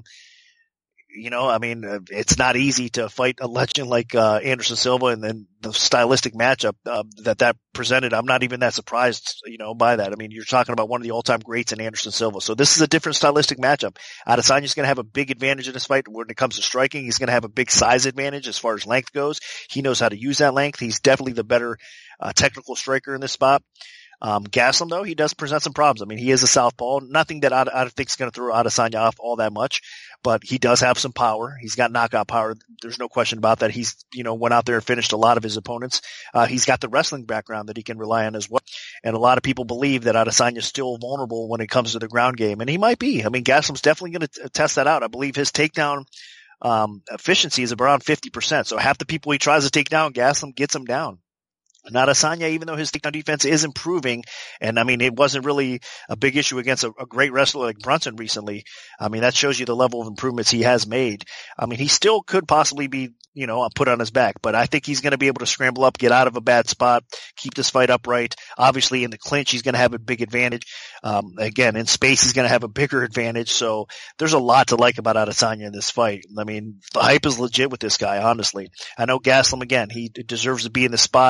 you know, I mean, uh, it's not easy to fight a legend like uh, Anderson Silva, and then the stylistic matchup uh, that that presented. I'm not even that surprised, you know, by that. I mean, you're talking about one of the all-time greats in Anderson Silva. So this is a different stylistic matchup. Adesanya's going to have a big advantage in this fight when it comes to striking. He's going to have a big size advantage as far as length goes. He knows how to use that length. He's definitely the better uh, technical striker in this spot. Um, Gastelum, though, he does present some problems. I mean, he is a southpaw. Nothing that I, I think is going to throw Adesanya off all that much, but he does have some power. He's got knockout power. There's no question about that. He's, you know, went out there and finished a lot of his opponents. Uh, he's got the wrestling background that he can rely on as well. And a lot of people believe that Adesanya is still vulnerable when it comes to the ground game, and he might be. I mean, Gastelum's definitely going to test that out. I believe his takedown um, efficiency is around fifty percent. So half the people he tries to take down, Gastelum gets him down. Now, Adesanya, even though his takedown defense is improving, and I mean, it wasn't really a big issue against a, a great wrestler like Brunson recently. I mean, that shows you the level of improvements he has made. I mean, he still could possibly be, you know, put on his back, but I think he's going to be able to scramble up, get out of a bad spot, keep this fight upright. Obviously, in the clinch, he's going to have a big advantage. Um, again, in space, he's going to have a bigger advantage. So there's a lot to like about Adesanya in this fight. I mean, the hype is legit with this guy, honestly. I know Gastelum, again, he deserves to be in the spot. He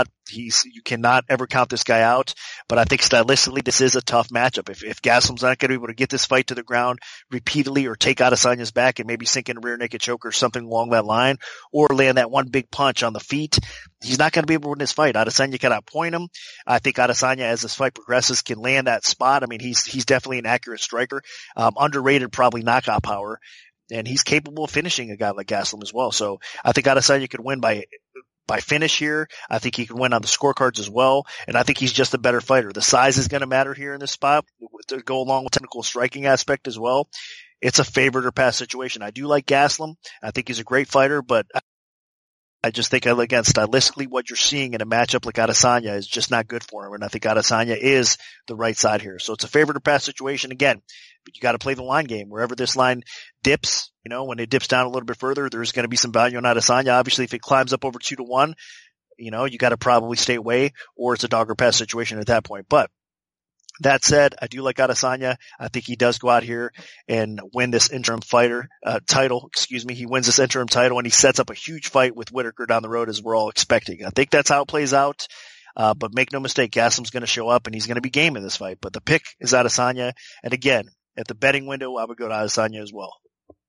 He's, you cannot ever count this guy out, but I think stylistically this is a tough matchup. If, if Gastelum's not going to be able to get this fight to the ground repeatedly or take Adesanya's back and maybe sink in a rear naked choke or something along that line, or land that one big punch on the feet, he's not going to be able to win this fight. Adesanya cannot point him. I think Adesanya, as this fight progresses, can land that spot. I mean, he's, he's definitely an accurate striker, um, underrated probably knockout power, and he's capable of finishing a guy like Gastelum as well. So I think Adesanya could win by, by finish here. I think he can win on the scorecards as well. And I think he's just a better fighter. The size is going to matter here in this spot to go along with technical striking aspect as well. It's a favorite or pass situation. I do like Gastelum. I think he's a great fighter, but I just think, again, stylistically, what you're seeing in a matchup like Adesanya is just not good for him. And I think Adesanya is the right side here. So it's a favorite or pass situation again, but you got to play the line game. Wherever this line dips, you know, when it dips down a little bit further, there's going to be some value on Adesanya. Obviously, if it climbs up over two to one, you know, you got to probably stay away, or it's a dog or pass situation at that point. But that said, I do like Adesanya. I think he does go out here and win this interim fighter uh, title. Excuse me. He wins this interim title and he sets up a huge fight with Whitaker down the road, as we're all expecting. I think that's how it plays out. Uh, but make no mistake, Gastelum's going to show up and he's going to be game in this fight. But the pick is Adesanya. And again, at the betting window, I would go to Adesanya as well.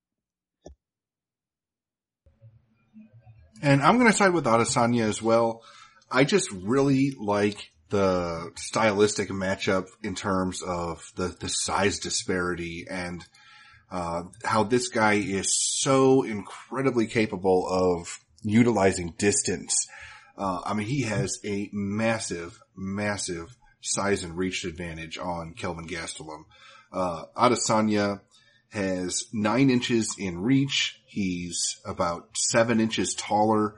And I'm going to side with Adesanya as well. I just really like the stylistic matchup in terms of the, the size disparity and, uh, how this guy is so incredibly capable of utilizing distance. Uh, I mean, he has a massive, massive size and reach advantage on Kelvin Gastelum. Uh, Adesanya has nine inches in reach. He's about seven inches taller.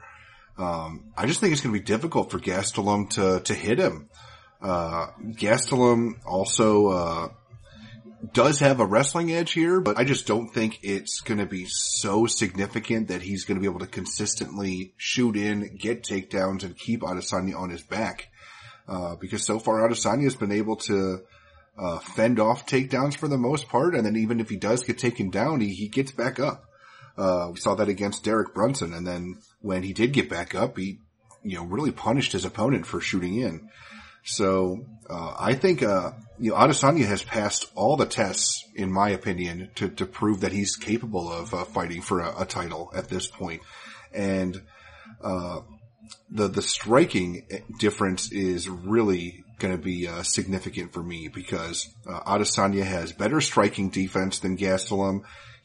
Um, I just think it's going to be difficult for Gastelum to, to hit him. Uh, Gastelum also, uh, does have a wrestling edge here, but I just don't think it's going to be so significant that he's going to be able to consistently shoot in, get takedowns, and keep Adesanya on his back. Uh, because so far Adesanya has been able to, uh, fend off takedowns for the most part, and then even if he does get taken down, he, he gets back up. Uh, we saw that against Derek Brunson, and then when he did get back up, he, you know, really punished his opponent for shooting in. So, uh, I think, uh, you know, Adesanya has passed all the tests, in my opinion, to, to prove that he's capable of, uh, fighting for a, a title at this point. And, uh, the, the striking difference is really going to be, uh, significant for me because, uh, Adesanya has better striking defense than Gastelum.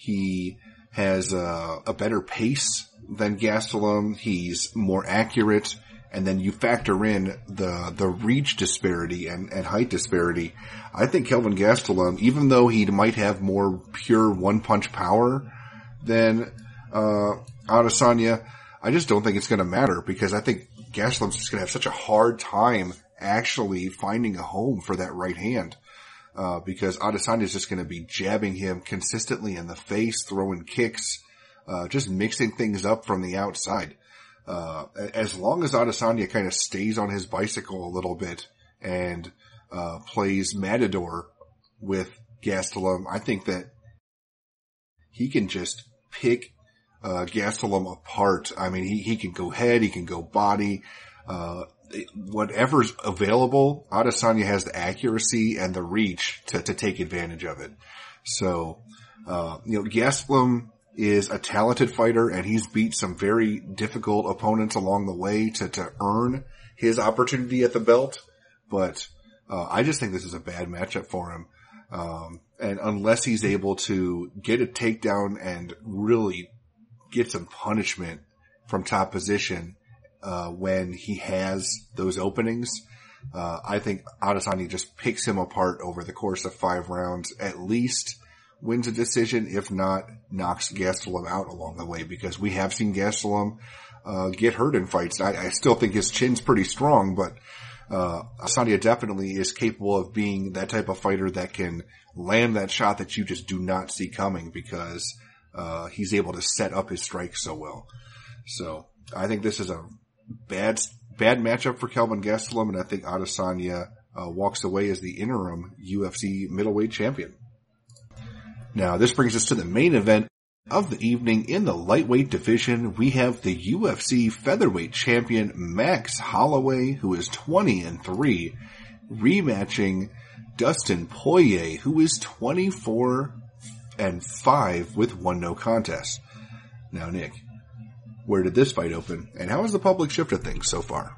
He has uh, a better pace than Gastelum. He's more accurate. And then you factor in the the reach disparity and, and height disparity. I think Kelvin Gastelum, even though he might have more pure one-punch power than uh, Adesanya, I just don't think it's going to matter because I think Gastelum's just going to have such a hard time actually finding a home for that right hand. Uh, because Adesanya is just going to be jabbing him consistently in the face, throwing kicks, uh, just mixing things up from the outside. Uh, as long as Adesanya kind of stays on his bicycle a little bit and, uh, plays Matador with Gastelum, I think that he can just pick, uh, Gastelum apart. I mean, he, he can go head, he can go body, uh, whatever's available, Adesanya has the accuracy and the reach to, to take advantage of it. So, uh, you know, Gastelum is a talented fighter and he's beat some very difficult opponents along the way to, to earn his opportunity at the belt. But, uh, I just think this is a bad matchup for him. Um, and unless he's able to get a takedown and really get some punishment from top position, Uh, when he has those openings, uh, I think Adesanya just picks him apart over the course of five rounds, at least wins a decision, if not knocks Gastelum out along the way, because we have seen Gastelum, uh, get hurt in fights. I, I still think his chin's pretty strong, but, uh, Adesanya definitely is capable of being that type of fighter that can land that shot that you just do not see coming because, uh, he's able to set up his strikes so well. So I think this is a Bad, bad matchup for Kelvin Gastelum, and I think Adesanya uh, walks away as the interim U F C middleweight champion. Now, this brings us to the main event of the evening in the lightweight division, we have the U F C featherweight champion Max Holloway, who is twenty and three, rematching Dustin Poirier, who is twenty-four and five with one no contest. Now, Nick, where did this fight open, and how has the public shifted things so far?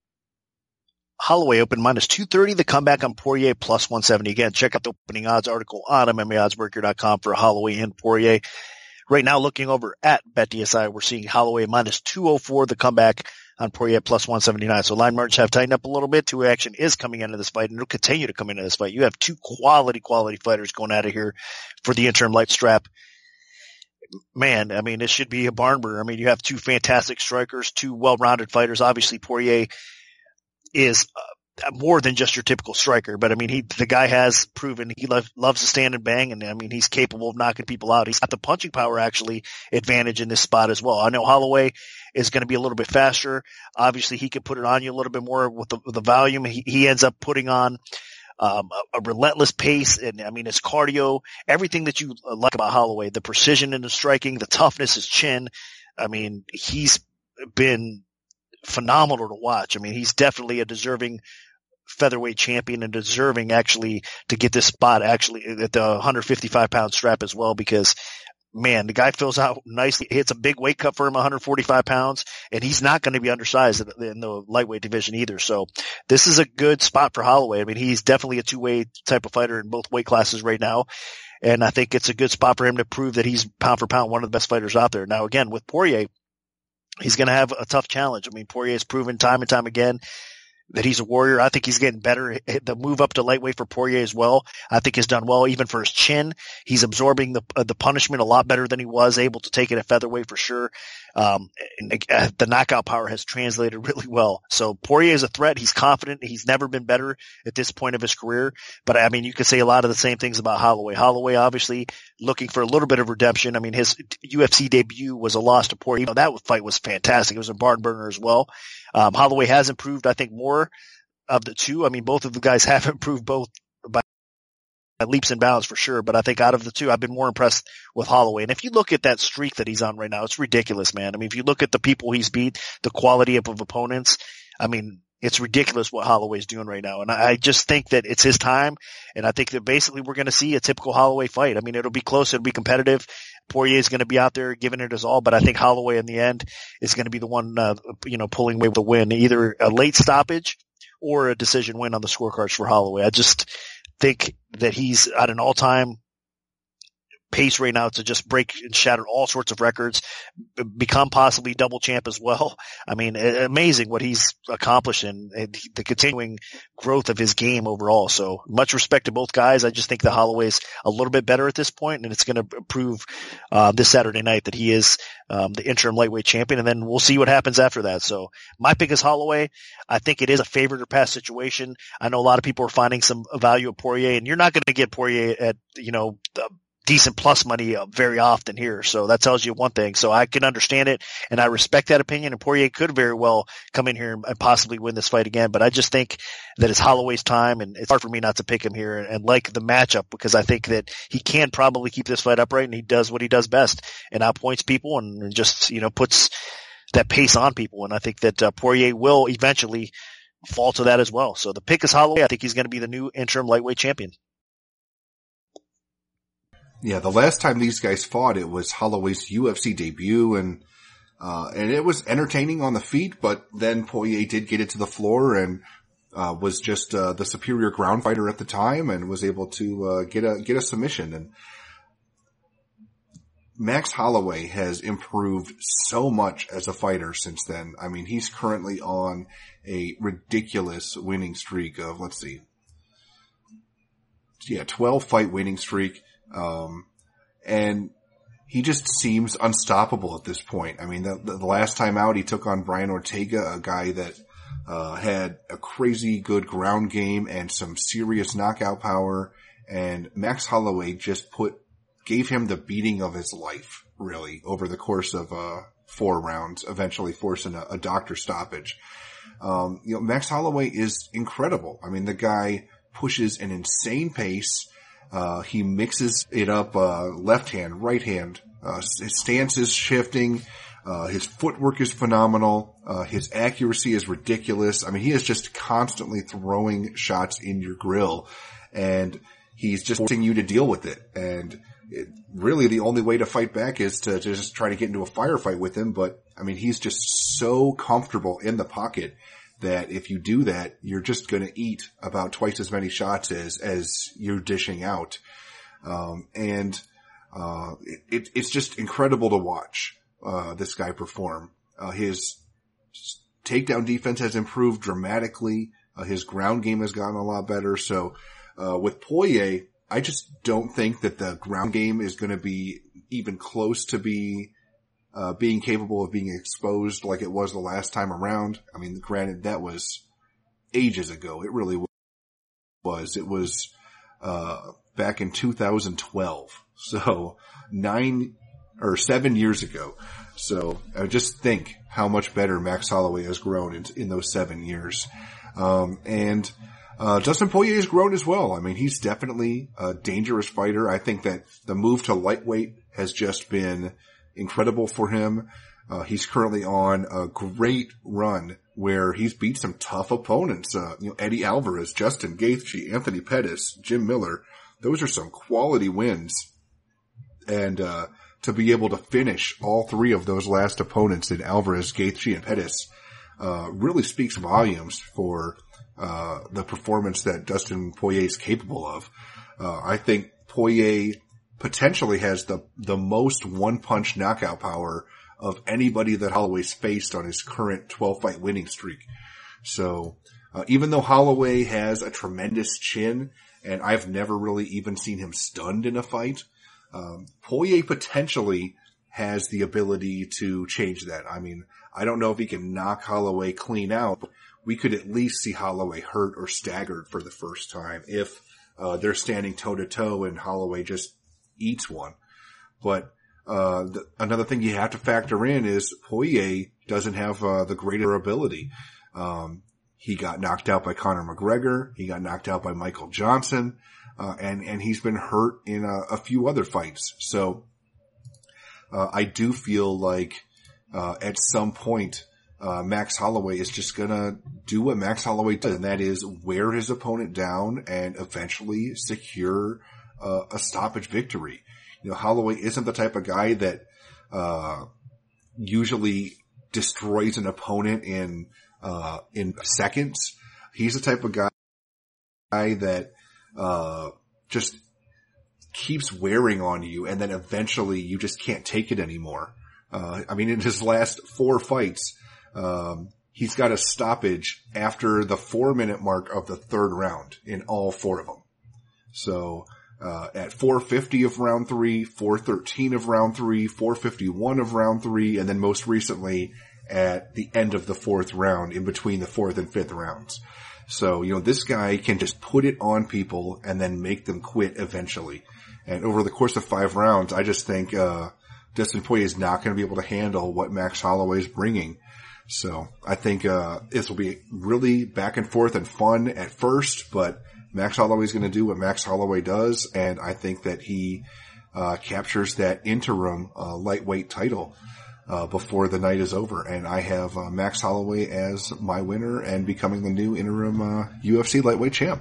Holloway opened minus two thirty, the comeback on Poirier plus one seventy. Again, check out the opening odds article on M M A odds breaker dot com for Holloway and Poirier. Right now, looking over at BetDSI, we're seeing Holloway minus two oh four, the comeback on Poirier plus one seventy-nine. So line margins have tightened up a little bit. Two action is coming into this fight, and it'll continue to come into this fight. You have two quality, quality fighters going out of here for the interim light strap. Man, I mean, this should be a barn burner. I mean, you have two fantastic strikers, two well-rounded fighters. Obviously, Poirier is uh, more than just your typical striker, but I mean, he, the guy has proven he lo- loves to stand and bang, and I mean, he's capable of knocking people out. He's got the punching power actually advantage in this spot as well. I know Holloway is going to be a little bit faster. Obviously, he can put it on you a little bit more with the, with the volume. He, he ends up putting on um, a, a relentless pace, and I mean, his cardio, everything that you like about Holloway, the precision in the striking, the toughness, his chin. I mean, he's been phenomenal to watch. I mean, he's definitely a deserving featherweight champion and deserving actually to get this spot actually at the one fifty-five pound strap as well, because man, the guy fills out nicely. It's a big weight cut for him, one forty-five pounds, and he's not going to be undersized in the lightweight division either. So this is a good spot for Holloway. I mean, he's definitely a two-way type of fighter in both weight classes right now. And I think it's a good spot for him to prove that he's pound for pound one of the best fighters out there. Now, again, with Poirier, he's going to have a tough challenge. I mean, Poirier has proven time and time again that he's a warrior. I think he's getting better. The move up to lightweight for Poirier as well, I think has done well. Even for his chin, he's absorbing the uh, the punishment a lot better than he was able to take it at featherweight for sure. Um, and uh, the knockout power has translated really well. So Poirier is a threat. He's confident. He's never been better at this point of his career. But I mean, you could say a lot of the same things about Holloway. Holloway obviously looking for a little bit of redemption. I mean, his U F C debut was a loss to Poirier. You know, that fight was fantastic. It was a barn burner as well. Um, Holloway has improved, I think, more of the two. I mean, both of the guys have improved both by leaps and bounds for sure. But I think out of the two, I've been more impressed with Holloway. And if you look at that streak that he's on right now, it's ridiculous, man. I mean, if you look at the people he's beat, the quality of, of opponents, I mean, it's ridiculous what Holloway's doing right now. And I, I just think that it's his time. And I think that basically we're going to see a typical Holloway fight. I mean, it'll be close. It'll be competitive. Poirier is going to be out there giving it his all, but I think Holloway in the end is going to be the one, uh, you know, pulling away with the win, either a late stoppage or a decision win on the scorecards for Holloway. I just think that he's at an all-time pace right now to just break and shatter all sorts of records, become possibly double champ as well. I mean, amazing what he's accomplished and the continuing growth of his game overall. So much respect to both guys. I just think that Holloway's a little bit better at this point, and it's going to prove uh, this Saturday night that he is um, the interim lightweight champion, and then we'll see what happens after that. So my pick is Holloway. I think it is a favorite or pass situation. I know a lot of people are finding some value at Poirier, and you're not going to get Poirier at, you know, the decent plus money uh, very often here. So that tells you one thing. So I can understand it, and I respect that opinion, and Poirier could very well come in here and possibly win this fight again. But I just think that it's Holloway's time, and it's hard for me not to pick him here and, and like the matchup, because I think that he can probably keep this fight upright, and he does what he does best and outpoints people and, and just, you know, puts that pace on people. And I think that uh, Poirier will eventually fall to that as well. So the pick is Holloway. I think he's going to be the new interim lightweight champion. Yeah, the last time these guys fought, it was Holloway's U F C debut, and uh and it was entertaining on the feet, but then Poirier did get it to the floor and uh was just uh the superior ground fighter at the time and was able to uh get a get a submission. And Max Holloway has improved so much as a fighter since then. I mean, he's currently on a ridiculous winning streak of, let's see, yeah, twelve fight winning streak. Um, and he just seems unstoppable at this point. I mean, the, the last time out, he took on Brian Ortega, a guy that, uh, had a crazy good ground game and some serious knockout power. And Max Holloway just put, gave him the beating of his life, really, over the course of, uh, four rounds, eventually forcing a, a doctor stoppage. Um, you know, Max Holloway is incredible. I mean, the guy pushes an insane pace. Uh, he mixes it up, uh, left hand, right hand, Uh, his stance is shifting. Uh, his footwork is phenomenal. Uh, his accuracy is ridiculous. I mean, he is just constantly throwing shots in your grill, and he's just forcing you to deal with it. And it, really the only way to fight back is to, to just try to get into a firefight with him. But I mean, he's just so comfortable in the pocket that if you do that, you're just going to eat about twice as many shots as, as you're dishing out. Um, and, uh, it, it's just incredible to watch, uh, this guy perform. Uh, his takedown defense has improved dramatically. Uh, his ground game has gotten a lot better. So, uh, with Poirier, I just don't think that the ground game is going to be even close to be Uh, being capable of being exposed like it was the last time around. I mean, granted, that was ages ago. It really was. It was, uh, back in two thousand twelve. So nine or seven years ago. So uh, just think how much better Max Holloway has grown in, in those seven years. Um, and, uh, Dustin Poirier has grown as well. I mean, he's definitely a dangerous fighter. I think that the move to lightweight has just been incredible for him. Uh, he's currently on a great run where he's beat some tough opponents. Uh, you know, Eddie Alvarez, Justin Gaethje, Anthony Pettis, Jim Miller. Those are some quality wins. And, uh, to be able to finish all three of those last opponents in Alvarez, Gaethje, and Pettis, uh, really speaks volumes for, uh, the performance that Dustin Poirier is capable of. Uh, I think Poirier potentially has the, the most one-punch knockout power of anybody that Holloway's faced on his current twelve-fight winning streak. So, uh, even though Holloway has a tremendous chin, and I've never really even seen him stunned in a fight, um, Poirier potentially has the ability to change that. I mean, I don't know if he can knock Holloway clean out, but we could at least see Holloway hurt or staggered for the first time if, uh, they're standing toe-to-toe and Holloway just eats one. But, uh, the, another thing you have to factor in is Poirier doesn't have, uh, the greater ability. Um, he got knocked out by Conor McGregor. He got knocked out by Michael Johnson. Uh, and, and he's been hurt in a, a few other fights. So, uh, I do feel like, uh, at some point, uh, Max Holloway is just gonna do what Max Holloway does, and that is wear his opponent down and eventually secure Uh, a stoppage victory. You know, Holloway isn't the type of guy that, uh, usually destroys an opponent in, uh, in seconds. He's the type of guy, guy that, uh, just keeps wearing on you, and then eventually you just can't take it anymore. Uh, I mean, in his last four fights, um, he's got a stoppage after the four minute mark of the third round in all four of them. So, Uh, at four fifty of round three, four thirteen of round three, four fifty-one of round three, and then most recently at the end of the fourth round in between the fourth and fifth rounds. So, you know, this guy can just put it on people and then make them quit eventually. And over the course of five rounds, I just think, uh, Dustin Poirier is not going to be able to handle what Max Holloway is bringing. So I think, uh, this will be really back and forth and fun at first, but Max Holloway is going to do what Max Holloway does, and I think that he uh captures that interim uh lightweight title uh before the night is over. And I have uh, Max Holloway as my winner and becoming the new interim uh U F C lightweight champ.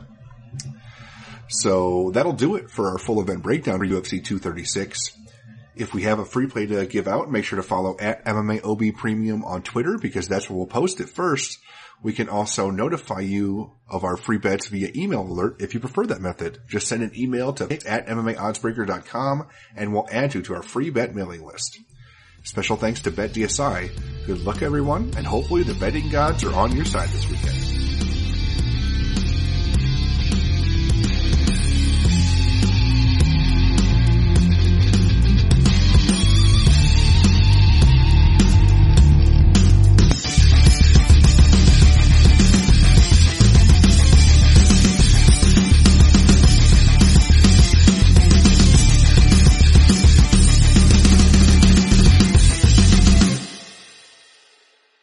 So that'll do it for our full event breakdown for U F C two thirty-six. If we have a free play to give out, make sure to follow at M M A O B Premium on Twitter, because that's where we'll post it first. We can also notify you of our free bets via email alert if you prefer that method. Just send an email to at M M A oddsbreaker dot com and we'll add you to our free bet mailing list. Special thanks to Bet D S I. Good luck, everyone, and hopefully the betting gods are on your side this weekend.